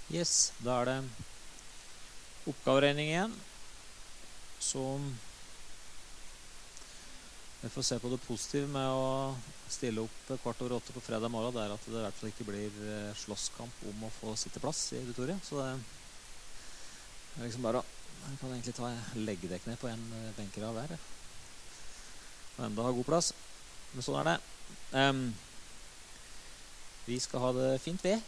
Yes, da det oppgaveregning igjen. Så vi får se på det positive med å stille opp 7:15 på fredag morgen. Det at det i hvert fall ikke blir slåsskamp om å få sitteplass i auditoriet. Så det liksom bare jeg kan egentlig legge deg ned på en benker av hver. Og enda ha god plass. Men sånn det. Vi skal ha det fint ved.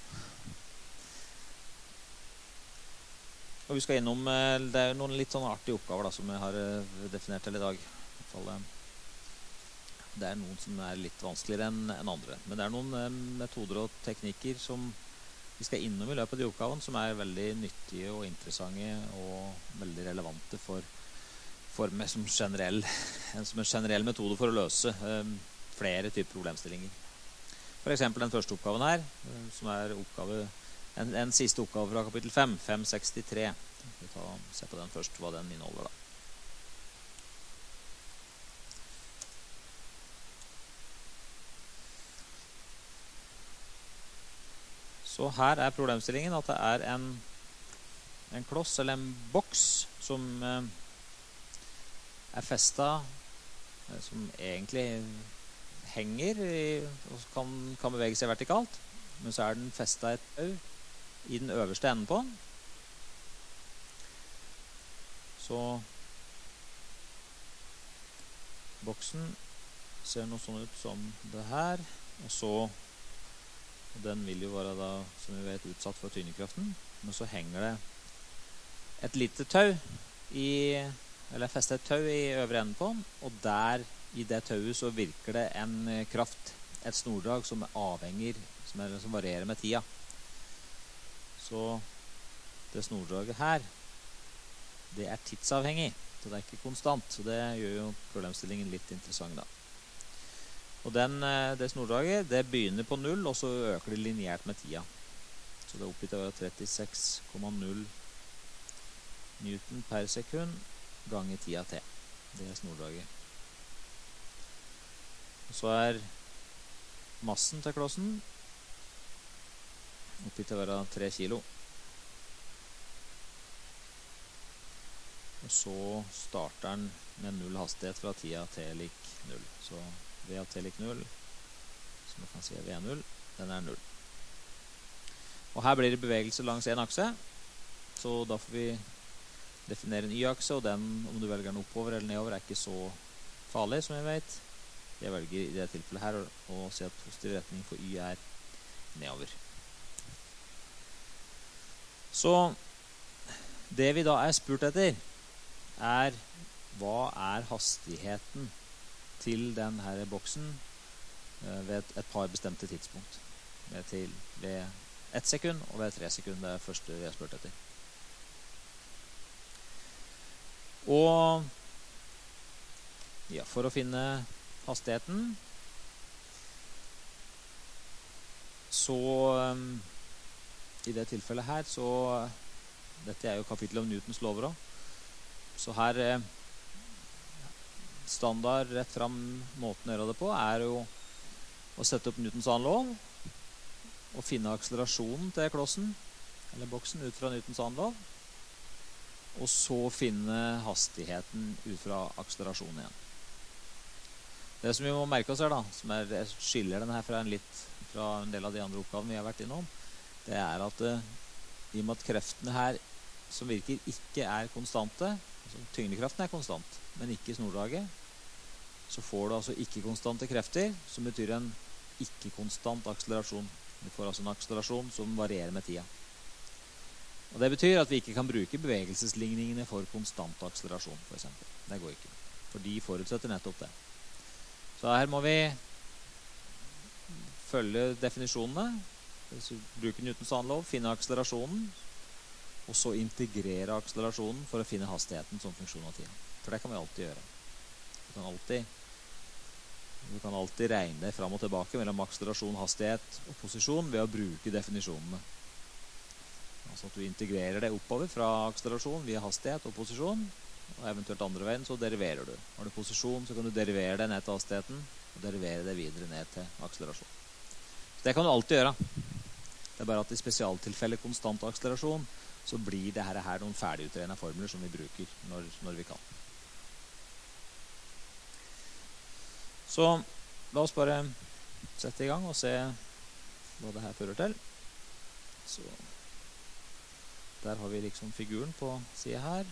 Og vi skal innom, det noen litt sånn artige oppgaver da, som jeg har definert til i dag. I hvert fall, det noen som litt vanskeligere enn andre. Men det noen metoder og teknikker som vi skal innom i løpet av de oppgavene, som veldig nyttige og interessante og veldig relevante for meg som en generell metode for å løse flere typer problemstillinger. For eksempel den første oppgaven her, som oppgave en siste oppgave fra kapittel 5, 563. Vi se på den først, hva den inneholder da. Så her problemstillingen at det en kloss eller en boks som festet, som egentlig henger og kan bevege seg vertikalt, men så den festet et tau i den øverste enden på den. Så boksen ser noe sånn ut som det her, og så den vil jo være da, som vi vet, utsatt for tyngdekraften, men så henger det et lite tau eller festet et tau i øvre enden på den, og der i det tauet så virker det en kraft, et snordrag som avhenger, som varierer med tida. Så det snordraget her, det tidsavhengig, så det ikke konstant, så det gjør jo problemstillingen litt interessant da. Og det snordraget, det begynner på 0, og så øker det lineært med tida. Så det oppgitt å være 36,0 Newton per sekund ganger tida t. Det snordraget. Og så massen til klossen oppgitt å være 3 kilo. Og så starter den med 0 hastighet fra tida t lik 0. Så v av t lik 0, som man kan si v0, den 0. Og her blir det bevegelse langs en akse. Så da får vi definere en y-akse, og den, om du velger den oppover eller nedover, ikke så farlig, som jeg vet. Jeg velger i det tilfellet her å si at positiv retning for y nedover. Så det vi da spurt etter, hva hastigheten til denne boksen ved et par bestemte tidspunkt. Ved 1 sekund og ved 3 sekund, det første vi har spurt etter. Og ja, for å finne hastigheten så i det tilfellet her så dette jo kapittel om Newtons lover også. Så her standard rett fram måten å gjøre det på jo å sette opp Newtons annen lov og finne akselerasjonen til klossen eller boksen ut fra Newtons annen lov, og så finne hastigheten ut fra akselerasjonen igjen. Det som vi må merke oss her da, som skiller denne her fra en del av de andre oppgavene vi har vært innom, det at i og med at kreftene her som virker ikke konstante, altså tyngdekraften konstant, men ikke snordraget, så får du altså ikke-konstante krefter, som betyr en ikke-konstant akselerasjon. Du får altså en akselerasjon som varierer med tida. Og det betyr at vi ikke kan bruke bevegelsesligningene for konstant akselerasjon, for eksempel. Det går ikke, for de forutsetter nettopp det. Så her må vi følge definisjonene, bruke Newtons annen lov, finne akselerasjonen, og så integrere akselerasjonen for å finne hastigheten som funksjon av tida. For det kan vi alltid gjøre. Du kan alltid regne fram og tilbake mellom akselerasjon, hastighet og posisjon ved å bruke definisjonene. Altså at du integrerer det oppover fra akselerasjon via hastighet og posisjon, og eventuelt andre veien så deriverer du. Har du posisjon så kan du derivere det ned til hastigheten, og derivere det videre ned til akselerasjon. Så det kan du alltid gjøre. Det er bare at i spesialtilfelle konstant akselerasjon, så blir det her noen ferdigutredende formler som vi bruker når vi kan. Så la oss bare sette i gang og se hva det her fører til. Så der har vi liksom figuren på siden her.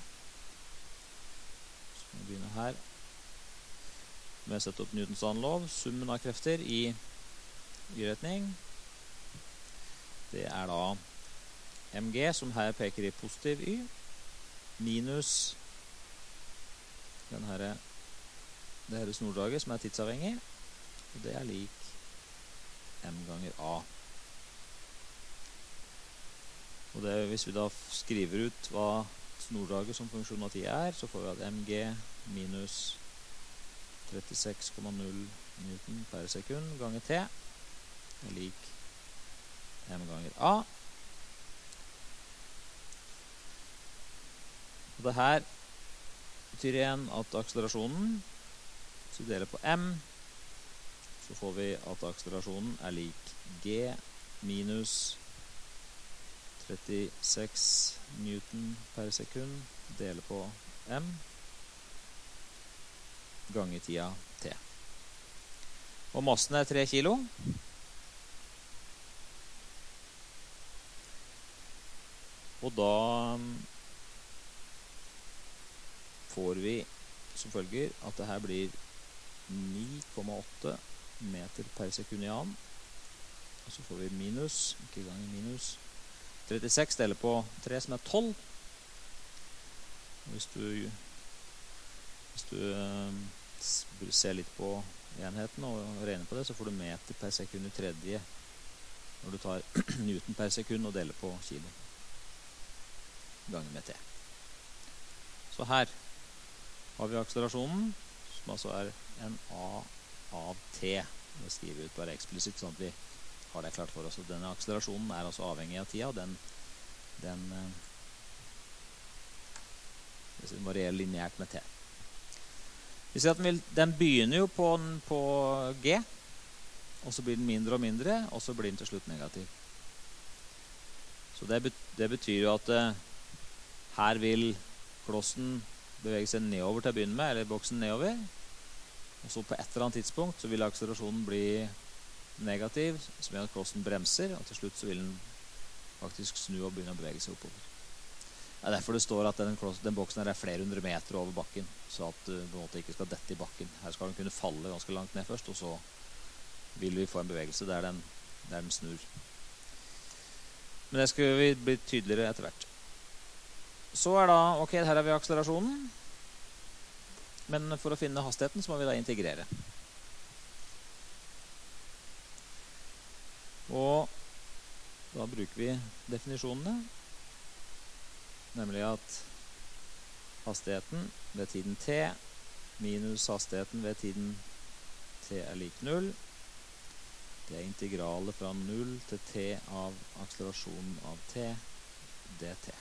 Så vi begynner her med å sette opp Newtons annen lov, summen av krefter i y-retning. Det er da mg, som her peker i positiv y, minus det her snordraget, som er tidsavhengig, og det er lik m ganger a. Og det, hvis vi da skriver ut hva snordraget som funksjon av tid er, så får vi at mg minus 36,0 Newton per sekund ganger t er lik m ganger a. Og det her betyr igjen at akselerasjonen, hvis vi deler på m, så får vi at akselerasjonen er lik g minus 36 Newton per sekund deler på m ganger tida t. Og massen er 3 kilo. Og da får vi som følger at det her blir 9,8 meter per sekund i annen. Og så får vi minus, ikke ganger minus, 36 deler på 3 som er 12. Og hvis du ser litt på enheten og regner på det, så får du meter per sekund i tredje når du tar Newton per sekund og deler på kilo ganger med t. Så her har vi akselerasjonen, som altså er en a av t. Det skriver vi ut bare eksplisitt, sånn at vi har det klart for oss. Og denne akselerasjonen er altså avhengig av tida, og den varierer lineært med t. Vi ser at den begynner jo på g, og så blir den mindre og mindre, og så blir den til slutt negativ. Så det betyr jo at her vil klossen bevege seg nedover til å begynne med, eller boksen nedover. Og så på et eller annet tidspunkt så vil akselerasjonen bli negativ, som gjør at klossen bremser, og til slutt så vil den faktisk snu og begynne å bevege seg oppover. Det er derfor det står at den boksen her er flere hundre meter over bakken, så at du på en måte ikke skal dette i bakken. Her skal den kunne falle ganske langt ned først, og så vil vi få en bevegelse der den snur. Men det skal vi bli tydeligere etter hvert. Så er da, ok, her har vi akselerasjonen, men for å finne hastigheten så må vi da integrere. Og da bruker vi definisjonene, nemlig at hastigheten ved tiden t minus hastigheten ved tiden t er lik 0. Det er integralet fra 0 til t av akselerasjonen av t dt.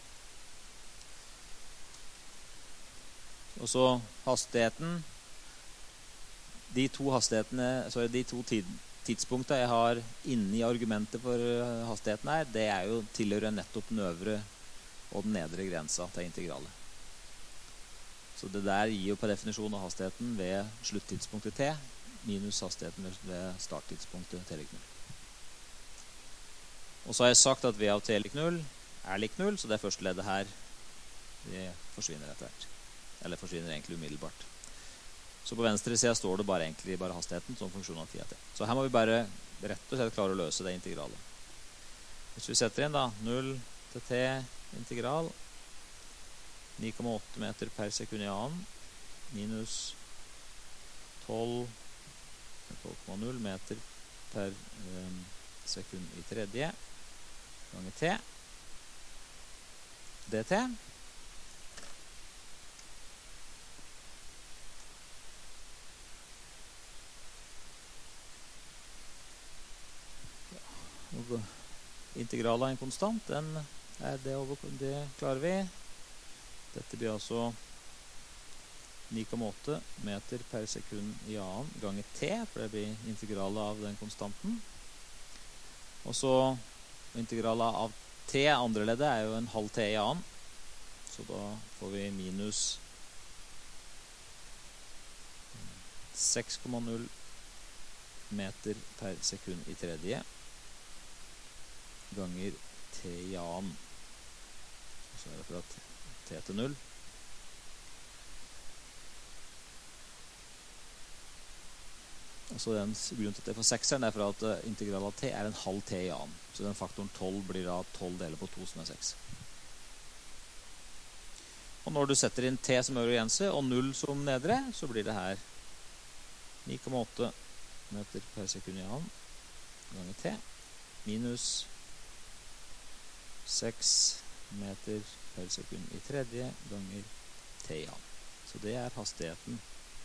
Og så hastigheten, de to tidspunktene jeg har inne i argumentet for hastigheten her, det er jo tilhører nettopp den øvre og den nedre grensa til integralet. Så det der gir jo på definisjonen av hastigheten ved sluttidspunktet t, minus hastigheten ved starttidspunktet t lik 0. Og så har jeg sagt at v av t lik 0 er lik 0, så det første leddet her, det forsvinner etter hvert. Eller forsvinner egentlig umiddelbart. Så på venstre siden står det bare hastigheten som funksjon av tida t. Så her må vi bare rett og slett klare å løse det integralet. Hvis vi setter inn da 0 til t integral 9,8 meter per sekund i annen minus 12,0 meter per sekund i tredje ganger t dt. Integral av en konstant, det klarer vi. Dette blir altså 9,8 meter per sekund i annen ganger t, for det blir integralet av den konstanten. Og så Og integralet av t, andre leddet, er jo en halv t i annen. Så da får vi minus 6,0 meter per sekund i tredje ganger t i annen. Så er det fra t til 0. Og så den grunnen til at det får 6-eren er for at integral av t er en halv t i annen. Så den faktoren 12 blir da 12 deler på 2 som er 6. Og når du setter inn t som øvre grense og 0 som nedre, så blir det her 9,8 meter per sekund i annen ganger t minus 6 meter per sekund i tredje ganger t i annen. Så det er hastigheten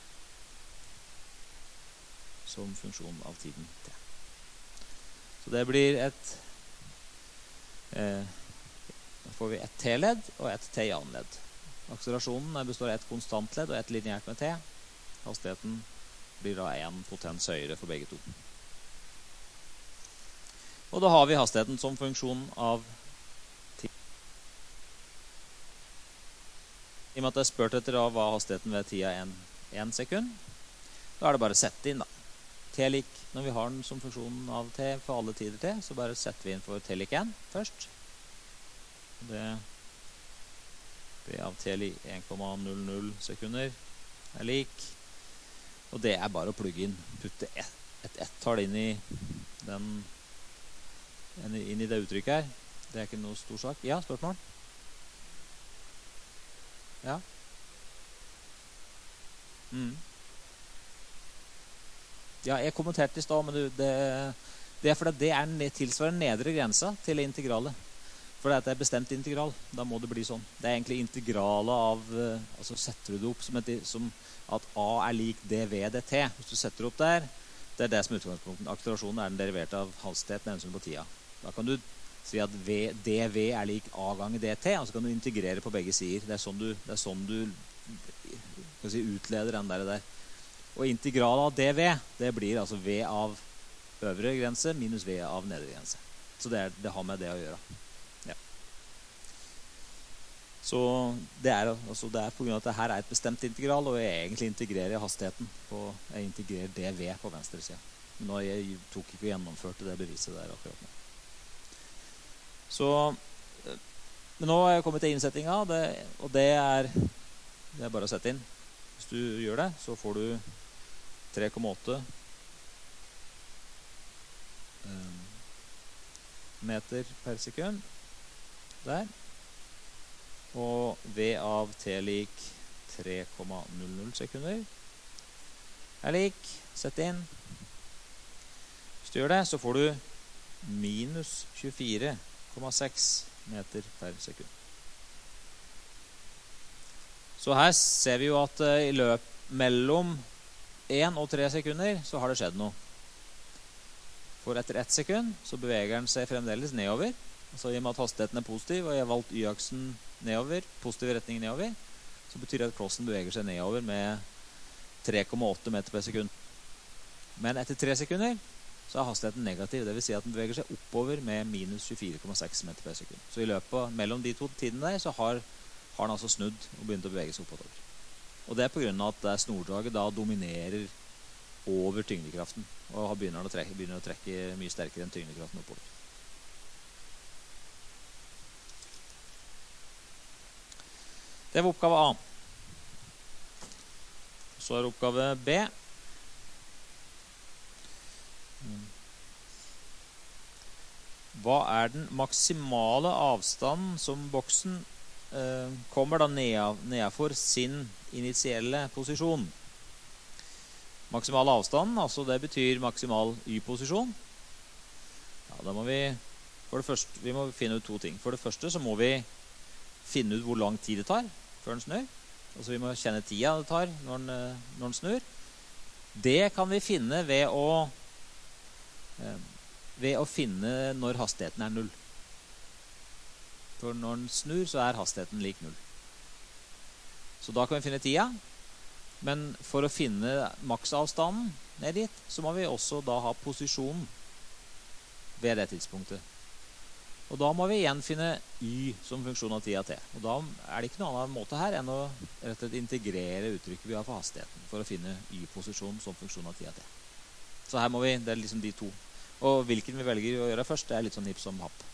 som funksjon av tiden t. Så det blir da får vi et t-ledd og et t i annen ledd. Akselerasjonen består av et konstant ledd og et lineært med t. Hastigheten blir da en potens høyere for begge to. Og da har vi hastigheten som funksjon av tid. I og med at jeg spurte etter da hva hastigheten ved tida 1 sekund, da er det bare å sette inn da. T lik, når vi har den som funksjon av t for alle tider t, så bare setter vi inn for t lik 1 først. Det blir av t lik 1,00 sekunder er lik. Og det er bare å plugge inn, putte et ett-tall inn i det uttrykket her. Det er ikke noe stor sak. Ja, spørsmål? Ja? Ja, jeg kommenterte i sted, men det er fordi det er tilsvarende nedre grensa til integralet. For det er bestemt integral, da må det bli sånn. Det er egentlig integralet av, altså setter du det opp som at a er lik dv dt. Hvis du setter opp der, det er det som er utgangspunktet. Akselerasjonen er den deriverte av hastigheten med hensyn på tida. Da kan du si at dv er lik a ganger dt, og så kan du integrere på begge sider. Det er sånn du kan si, utleder den der. Og integral av dv, det blir altså v av øvre grense minus v av nedre grense. Så det har med det å gjøre. Ja. Så det er på grunn av at det her er et bestemt integral, og jeg egentlig integrerer hastigheten jeg integrerer dv på venstre side. Men nå jeg tok ikke og gjennomførte det beviset der akkurat nå. Så, men nå har jeg kommet til innsettinga, og det er bare å sette inn. Hvis du gjør det, så får du 3,8 meter per sekund der, og v av t lik 3,00 sekunder er lik, sett inn. Hvis du gjør det, så får du minus 24,6 meter per sekund. Så her ser vi jo at i løp mellom 1 og 3 sekunder så har det skjedd noe. For etter 1 sekund så beveger den seg fremdeles nedover. Altså i og med at hastigheten er positiv, og jeg har valgt y-aksen nedover, positiv retning nedover, så betyr det at klossen beveger seg nedover med 3,8 meter per sekund. Men etter 3 sekunder så er hastigheten negativ. Det vil si at den beveger seg oppover med minus 24,6 meter per sekund. Så i løpet mellom de to tidene der så har den altså snudd og begynt å bevege seg oppover. Og det er på grunn av at snordraget da dominerer over tyngdekraften, og begynner å trekke mye sterkere enn tyngdekraften oppover. Det var oppgave A. Så er oppgave B. Hva er den maksimale avstanden som boksen kommer da nedenfor sin initielle posisjon? Maksimal avstand, altså det betyr maksimal y-posisjon. Ja, da må vi må finne ut to ting. For det første så må vi finne ut hvor lang tid det tar før den snur. Altså vi må kjenne tida det tar når den snur. Det kan vi finne ved å finne når hastigheten er 0. For når den snur, så er hastigheten lik 0. Så da kan vi finne tida. Men for å finne maksavstanden ned dit, så må vi også da ha posisjonen ved det tidspunktet. Og da må vi igjen finne y som funksjon av tid av t. Og da er det ikke noen annen måte her enn å rett og slett integrere uttrykket vi har for hastigheten, for å finne y-posisjon som funksjon av tid av t. Så her må vi, det er liksom de to. Og hvilken vi velger å gjøre først, det er litt sånn hipp som happ.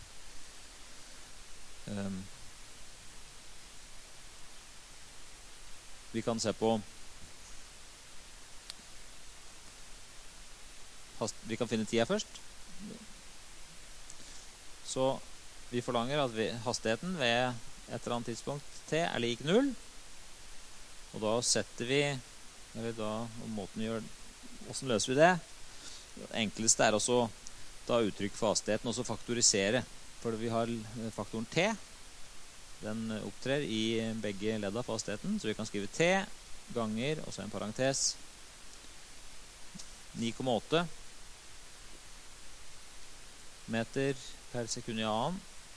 Vi kan se på vi kan finne tida først. Så vi forlanger at hastigheten ved et eller annet tidspunkt t er lik 0. Og da setter vi, eller da, måten vi gjør, hvordan løser vi det? Det enkleste er også da uttrykk for hastigheten, og så faktorisere. For vi har faktoren t. Den opptrer i begge ledda for hastigheten, så vi kan skrive t ganger, og så en parentes, 9,8 meter per sekund i annen,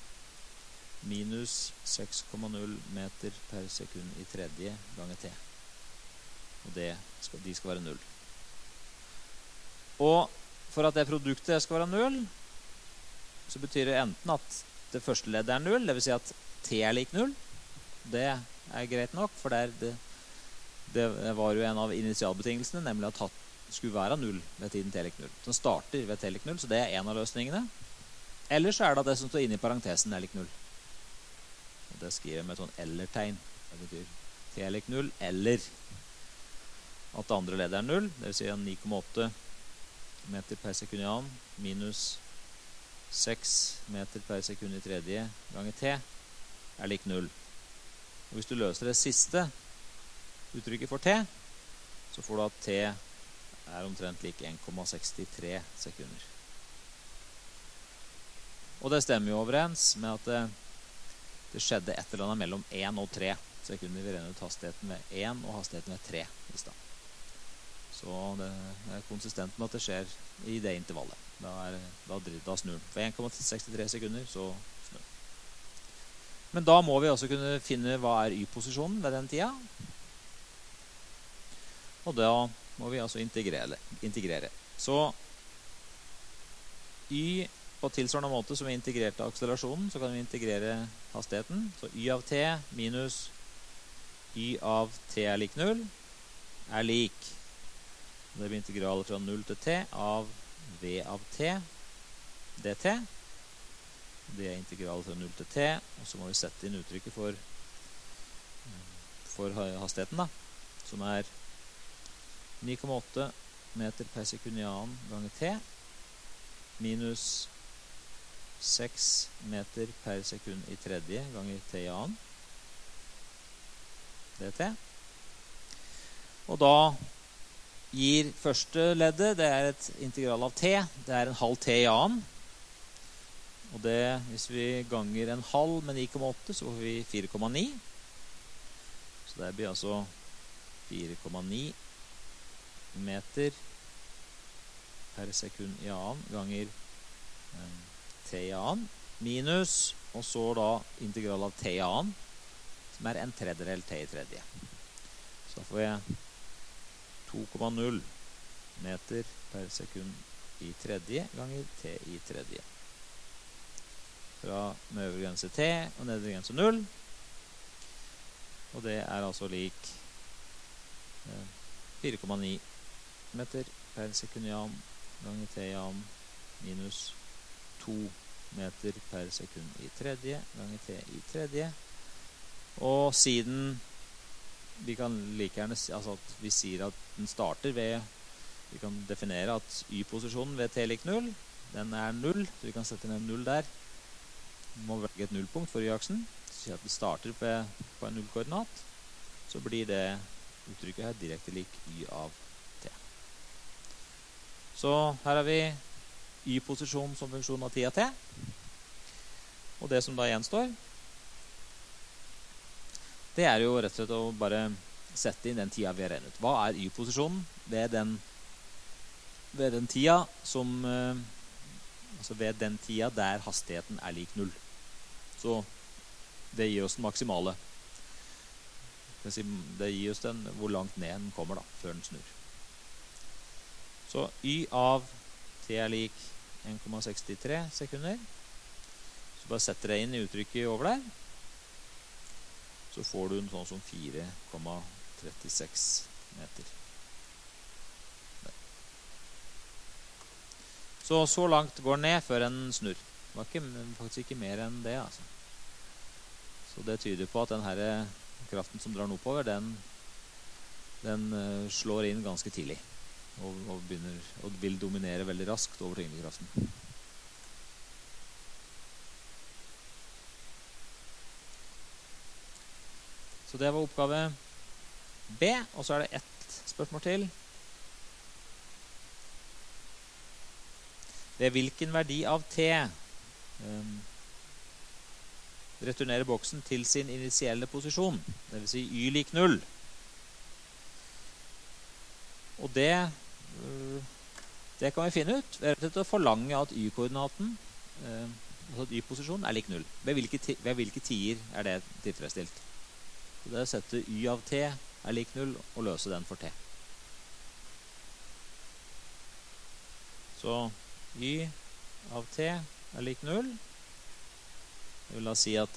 minus 6,0 meter per sekund i tredje ganger t. Og de skal være 0. Og for at det produktet skal være 0, så betyr det enten at det første leddet er 0, det vil si at t er lik 0. Det er greit nok, for det var jo en av initialbetingelsene, nemlig at skulle være 0 ved tiden t lik 0. Den starter ved t lik 0, så det er en av løsningene. Eller så er det at det som står inne i parentesen er lik 0. Og det skriver jeg med et sånn eller-tegn. Det betyr t er lik 0, eller at det andre leddet er 0, det vil si 9,8 meter per sekund i annen, minus 6 meter per sekund i tredje ganger t, er lik 0. Og hvis du løser det siste uttrykket for t, så får du at t er omtrent lik 1,63 sekunder. Og det stemmer jo overens med at det skjedde et eller annet mellom 1 og 3 sekunder. Vi regner ut hastigheten ved 1 og hastigheten ved 3 i sted. Så det er konsistent med at det skjer i det intervallet. Da snur den. For 1,63 sekunder så snur den. Men da må vi også kunne finne hva er y-posisjonen ved den tida. Og da må vi altså integrere. Så y på tilsvarende måte som vi integrerte akselerasjonen, så kan vi integrere hastigheten. Så y av t minus y av t er lik 0 er lik. Det blir integralet fra 0 til t av v av t dt. Det er integralet fra 0 til t, og så må vi sette inn uttrykket for hastigheten da, som er 9,8 meter per sekund i annen ganger t, minus 6 meter per sekund i tredje ganger t i annen, dt. Og da gir første leddet, det er et integral av t, det er en halv t i annen. Og det, hvis vi ganger en halv med 9,8, så får vi 4,9. Så det blir altså 4,9 meter per sekund i annen ganger t i annen, minus, og så da integral av t i annen, som er en tredjedel t i tredje. Så da får jeg 2,0 meter per sekund i tredje ganger t i tredje. Fra med øvre grense t og nedre grense 0. Og det er altså lik 4,9 meter per sekund i annen ganger t i annen minus 2 meter per sekund i tredje ganger t i tredje. Og siden vi kan like gjerne, altså at vi sier at den starter ved, vi kan definere at y-posisjonen ved t lik 0, den er 0, så vi kan sette ned 0 der. Vi må velge et nullpunkt for y-aksen, så at den starter på en nullkoordinat, så blir det uttrykket her direkte lik y av t. Så her har vi y-posisjon som funksjon av tida t. Og det som da gjenstår, det er jo rett og slett å bare sette inn den tida vi har regnet ut. Hva er y-posisjonen ved den tida som, altså ved den tida der hastigheten er lik 0. Så det gir oss den maksimale. Det gir oss den hvor langt ned den kommer da, før den snur. Så y av t er lik 1,63 sekunder. Så bare setter det inn i uttrykket over der. Så får du en sånn som 4,36 meter. Så langt går den ned før den snurr. Det var faktisk ikke mer enn det, altså. Så det tyder på at den her kraften som drar den oppover, den slår inn ganske tidlig. Og vil dominere veldig raskt over tyngdekraften. Så det var oppgave B, og så er det ett spørsmål til. Ved hvilken verdi av T returnerer boksen til sin initielle posisjon, det vil si y lik 0. Og det kan vi finne ut ved å forlange at y-koordinaten, altså at y-posisjonen er lik 0. Ved hvilke tider er det tilfredsstilt? Så det er å sette y av t er lik 0 og løse den for t. Så y av t er lik 0. Det vil da si at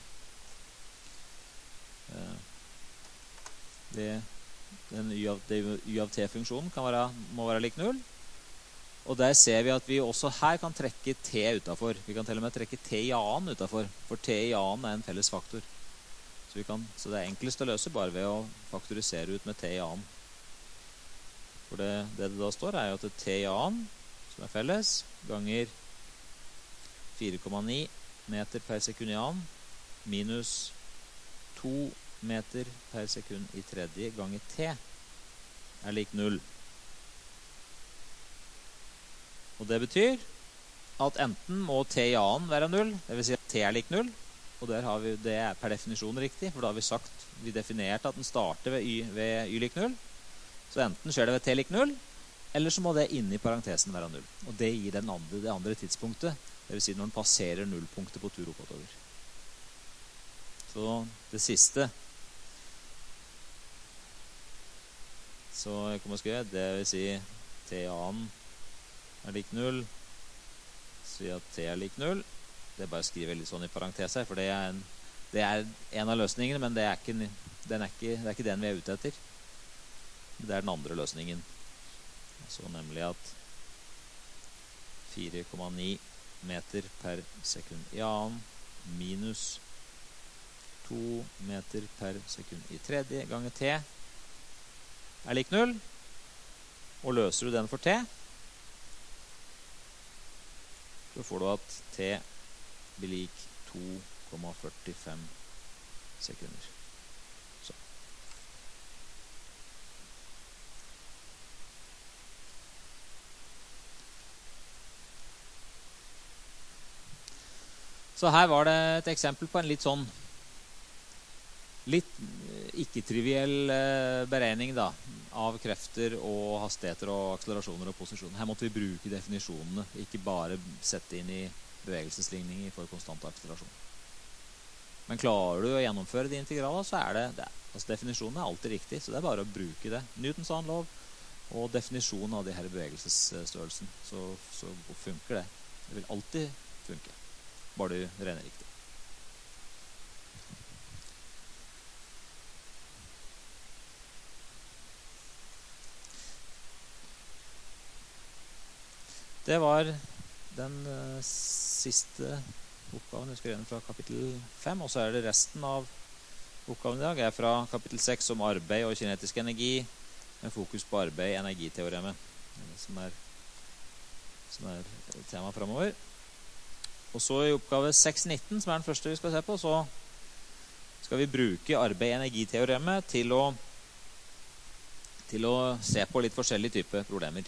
den y av t-funksjonen må være lik 0. Og der ser vi at vi også her kan trekke t utenfor. Vi kan til og med trekke t i annen utenfor, for t i annen er en felles faktor. Så det er enklest å løse bare ved å faktorisere ut med t i annen. For det da står er jo at t i annen, som er felles, ganger 4,9 meter per sekund i annen, minus 2 meter per sekund i tredje ganger t, er lik 0. Og det betyr at enten må t i annen være 0, det vil si at t er lik 0, og der har vi, det er per definisjon riktig, for da har vi definert at den starter ved y lik 0. Så enten skjer det ved t lik 0, eller så må det inne i parentesen være 0. Og det gir det andre tidspunktet, det vil si når den passerer nullpunktet på tur oppover. Så det siste, så jeg kommer å skrive, det vil si t i annen er lik 0, si at t er lik 0. Det er bare å skrive litt sånn i parentes her, for det er en av løsningene, men det er ikke den vi er ute etter. Det er den andre løsningen. Så nemlig at 4,9 meter per sekund i annen minus 2 meter per sekund i tredje ganger t er lik 0. Og løser du den for t, så får du at t blir lik 2,45 sekunder. Så her var det et eksempel på en litt ikke-triviell beregning da, av krefter og hastigheter og akselerasjoner og posisjoner. Her måtte vi bruke definisjonene, ikke bare sette inn i bevegelsesligninger for konstant akselerasjon. Men klarer du å gjennomføre de integralene, så er det altså definisjonen er alltid riktig, så det er bare å bruke det. Newtons annen lov og definisjonen av de her bevegelsesstørrelsen, så funker det. Det vil alltid funke, bare du regner riktig. Det var den siste oppgaven jeg skal gjøre fra kapittel 5, og så er det resten av oppgaven i dag er fra kapittel 6 om arbeid og kinetisk energi, med fokus på arbeid, energiteoremet, som er tema fremover. Og så i oppgave 6.19, som er den første vi skal se på, så skal vi bruke arbeid, energiteoremet til å se på litt forskjellige typer problemer.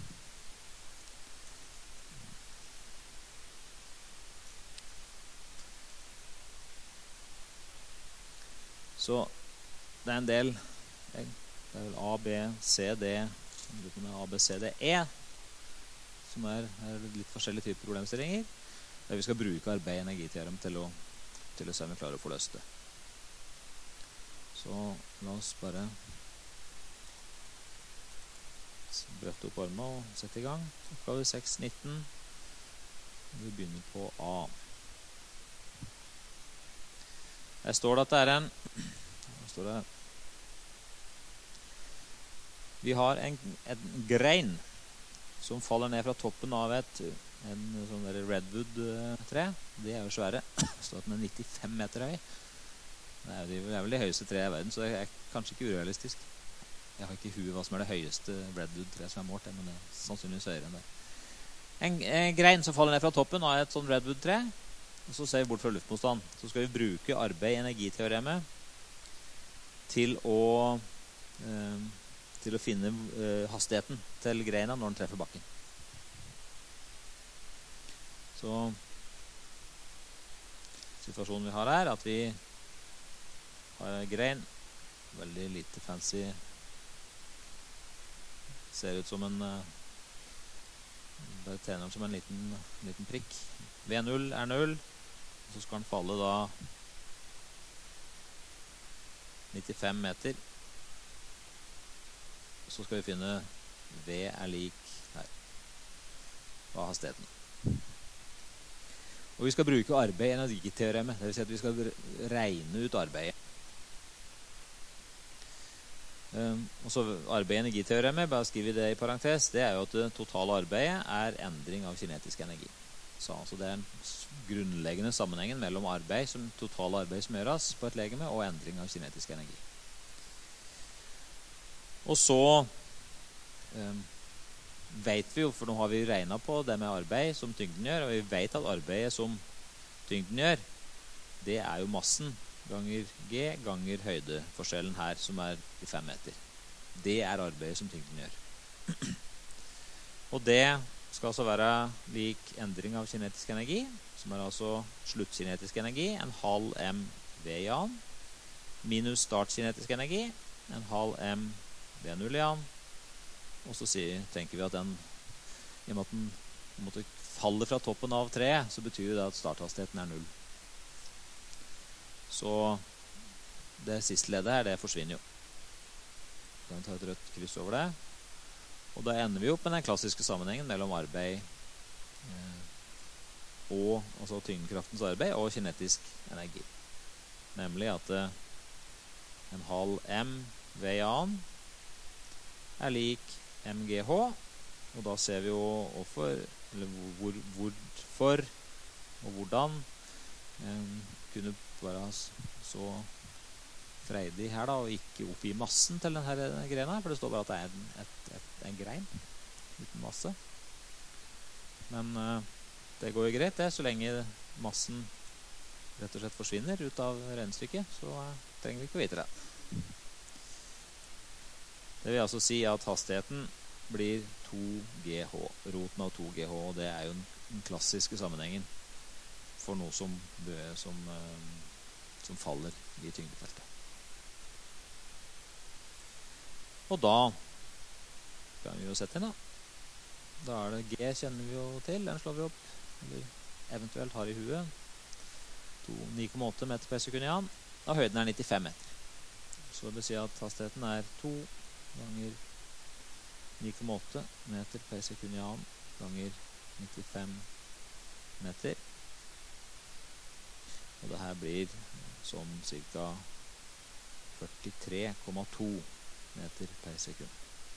Så det er en del, det er vel A, B, C, D, A, B, C, D, E, som er litt forskjellige typer problemstillinger, der vi skal bruke arbeid- og energiteorem til å se om vi klarer å få løst det. Så la oss bare brette opp armene og sette i gang. Oppgave 6.19. Vi begynner på A. Her står det at det er en vi har en grein som faller ned fra toppen av en sånn der redwood-tre. De er jo svære. Det står at den er 95 meter høy. Det er vel de høyeste tre i verden, så det er kanskje ikke urealistisk. Jeg har ikke i huet hva som er det høyeste redwood-tre som er målt, men det er sannsynligvis høyere enn det. En grein som faller ned fra toppen av et sånn redwood-tre, og så ser vi bort fra luftmotstand. Så skal vi bruke arbeid-energiteoremet til å finne hastigheten til greina når den treffer bakken. Så situasjonen vi har her, at vi har en grein, veldig lite fancy, ser ut som bare tegner som en liten prikk. V0 er 0, og så skal den falle da 95 meter. Så skal vi finne V er lik her. Hva er hastigheten? Og vi skal bruke arbeid-energiteoremet. Det vil si at vi skal regne ut arbeidet. Og så arbeid-energiteoremet, bare skriver vi det i parentes, det er jo at det totale arbeidet er endring av kinetisk energi. Så det er en grunnleggende sammenhengen mellom totale arbeid som gjøres på et legeme, og endring av kinetisk energi. Og så vet vi jo, for nå har vi regnet på det med arbeid som tyngden gjør, og vi vet at arbeidet som tyngden gjør, det er jo massen ganger G ganger høydeforskjellen her, som er i 5 meter. Det er arbeidet som tyngden gjør. Og det skal altså være lik endring av kinetisk energi, som er altså sluttkinetisk energi, en halv m V-jan, minus startkinetisk energi, en halv m V0 igjen. Og så tenker vi at i og med at den faller fra toppen av treet, så betyr det at starthastigheten er 0. Så det siste leddet her, det forsvinner jo. Da kan vi ta et rødt kryss over det. Og da ender vi opp med den klassiske sammenhengen mellom arbeid altså tyngdekraftens arbeid og kinetisk energi. Nemlig at en halv m V-jan er lik mgh, og da ser vi jo hvorfor og hvordan kunne være så freidig her da, og ikke oppgi massen til denne grena, for det står bare at det er en grein uten masse. Men det går jo greit det, så lenge massen rett og slett forsvinner ut av regnestykket, så trenger vi ikke å vite det. Det vil altså si at hastigheten blir 2GH, roten av 2GH, og det er jo den klassiske sammenhengen for noe som faller i tyngdefeltet. Og da kan vi jo sette inn da. Da er det G kjenner vi jo til, den slår vi opp, eller eventuelt har i huet. 9,8 meter per sekund igjen, og høyden er 95 meter. Så det vil si at hastigheten er 2 ganger 9,8 meter per sekund igjen ganger 95 meter. Og det her blir sånn cirka 43,2 meter per sekund.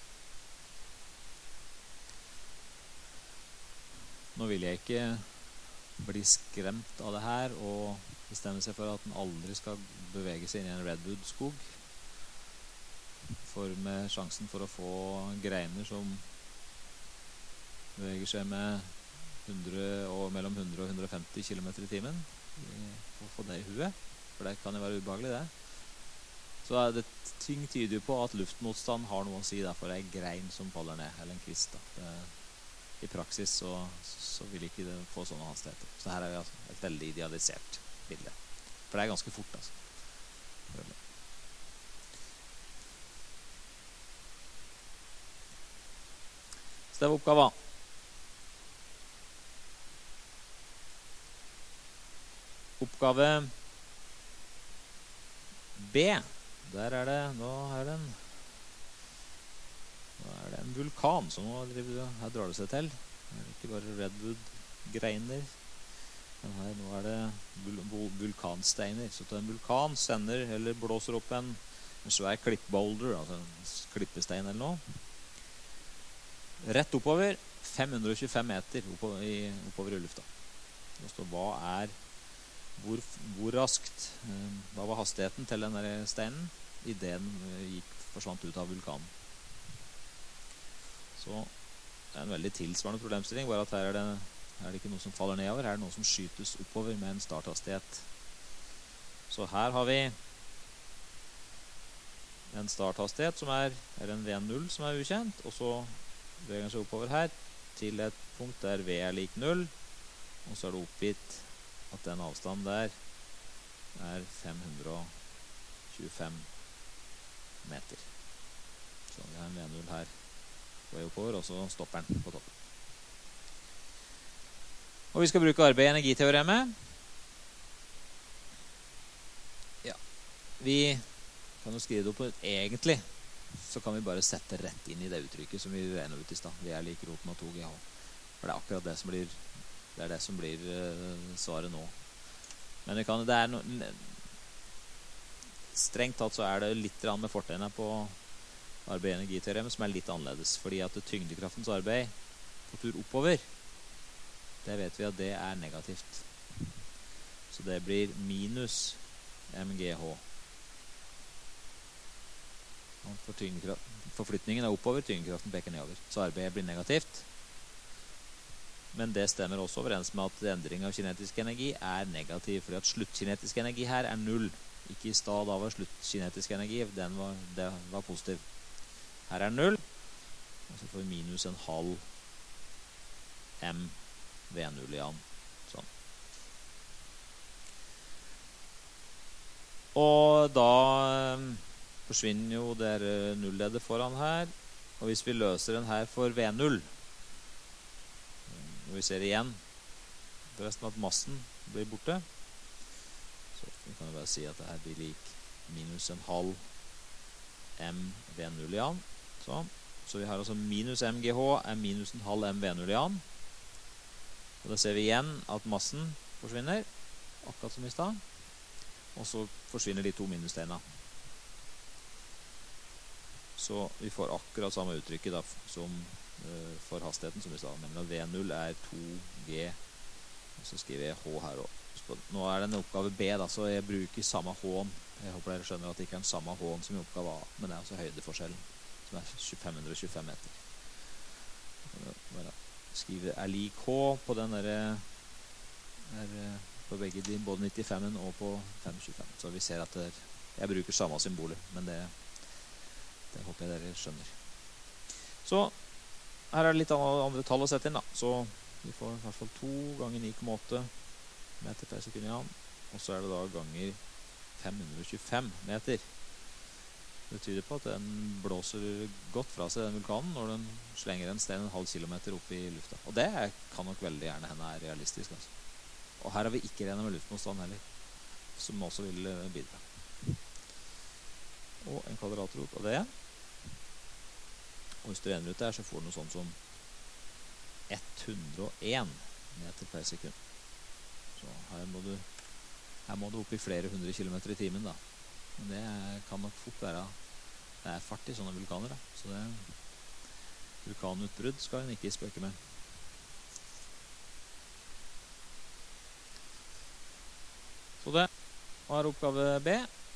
Nå vil jeg ikke bli skremt av det her og bestemme seg for at den aldri skal bevege seg inn i en redwood-skog. For med sjansen for å få greiner som beveger seg med mellom 100 og 150 km i timen, å få det i huet, for det kan jo være ubehagelig det. Så ting tyder jo på at luftmotstand har noe å si for en grein som faller ned, eller en kvist da. I praksis så vil ikke det få sånne hastigheter. Så her er vi altså et veldig idealisert bilde. For det er ganske fort altså. Så det var oppgaven. Oppgave B. Der er det, nå er det en vulkan, så nå her drar det seg til. Det er ikke bare redwood-greiner. Men her nå er det vulkansteiner. Så en vulkan sender eller blåser opp en svær klippboulder, altså en klippestein eller noe. Rett oppover, 525 meter oppover i lufta. Det står hvor raskt, hva var hastigheten til den der steinen i det den forsvant ut av vulkanen. Så det er en veldig tilsvarende problemstilling, bare at her er det ikke noe som faller nedover, her er det noe som skytes oppover med en starthastighet. Så her har vi en starthastighet som er en V0 som er ukjent, og så beveger den seg oppover her til et punkt der V er lik 0, og så er det oppgitt at den avstanden der er 525 meter. Så vi har en V0 her på vei oppover, og så stopper den på toppen. Og vi skal bruke arbeid i energiteoremet. Ja, vi kan jo skrive det opp. Egentlig så kan vi bare sette rett inn i det uttrykket som vi regner ut i sted. V er lik roten av 2GH. For det er akkurat det som blir svaret nå. Men strengt tatt så er det litt med fortegnet på arbeid i energiteoremet som er litt annerledes. Fordi at tyngdekraftens arbeid på tur oppover, det vet vi at det er negativt. Så det blir minus mgh. Forflytningen er oppover, tyngdekraften peker nedover. Så arbeidet blir negativt. Men det stemmer også overens med at endring av kinetisk energi er negativ, fordi at sluttkinetisk energi her er 0. Ikke i stad, da var sluttkinetisk energi, det var positiv. Her er 0, og så får vi minus en halv m V0 igjen. Sånn. Og da forsvinner jo det nullleddet foran her, og hvis vi løser den her for V0, og vi ser igjen forresten at massen blir borte, så vi kan jo bare si at det her blir lik minus en halv m V0 igjen. Sånn. Så vi har altså minus mgh er minus en halv m V0 igjen. Og da ser vi igjen at massen forsvinner, akkurat som i sted. Og så forsvinner de to minustegene. Så vi får akkurat samme uttrykket da, som for hastigheten som vi sa. Nemlig at V0 er 2G, og så skriver jeg H her også. Nå er det en oppgave B, da, så jeg bruker samme H-en. Jeg håper dere skjønner at det ikke er den samme H-en som i oppgave A, men det er altså høydeforskjellen, som er 525 meter. Bare skrive er lik H på den der på begge de, både 95 og på 525. Så vi ser at jeg bruker samme symboler, men det håper jeg dere skjønner. Så her er det litt andre tall å sette inn da. Så vi får i hvert fall 2 ganger 9,8 meter per sekund igjen, og så er det da ganger 525 meter. Det tyder på at den blåser godt fra seg, den vulkanen, når den slenger en stein en halv kilometer opp i lufta. Og det kan nok veldig gjerne hende er realistisk. Altså. Og her har vi ikke regnet med luftmotstand heller, som også vil bidra. Og en kvadratrot av det. Og hvis du regner ut der, så får du noe sånt som 101 meter per sekund. Så her må du opp i flere 100 kilometer i timen da. Men det kan nok fort være, det er fart i sånne vulkaner da. Så vulkanutbrudd skal en ikke spøke med. Så det var oppgave B.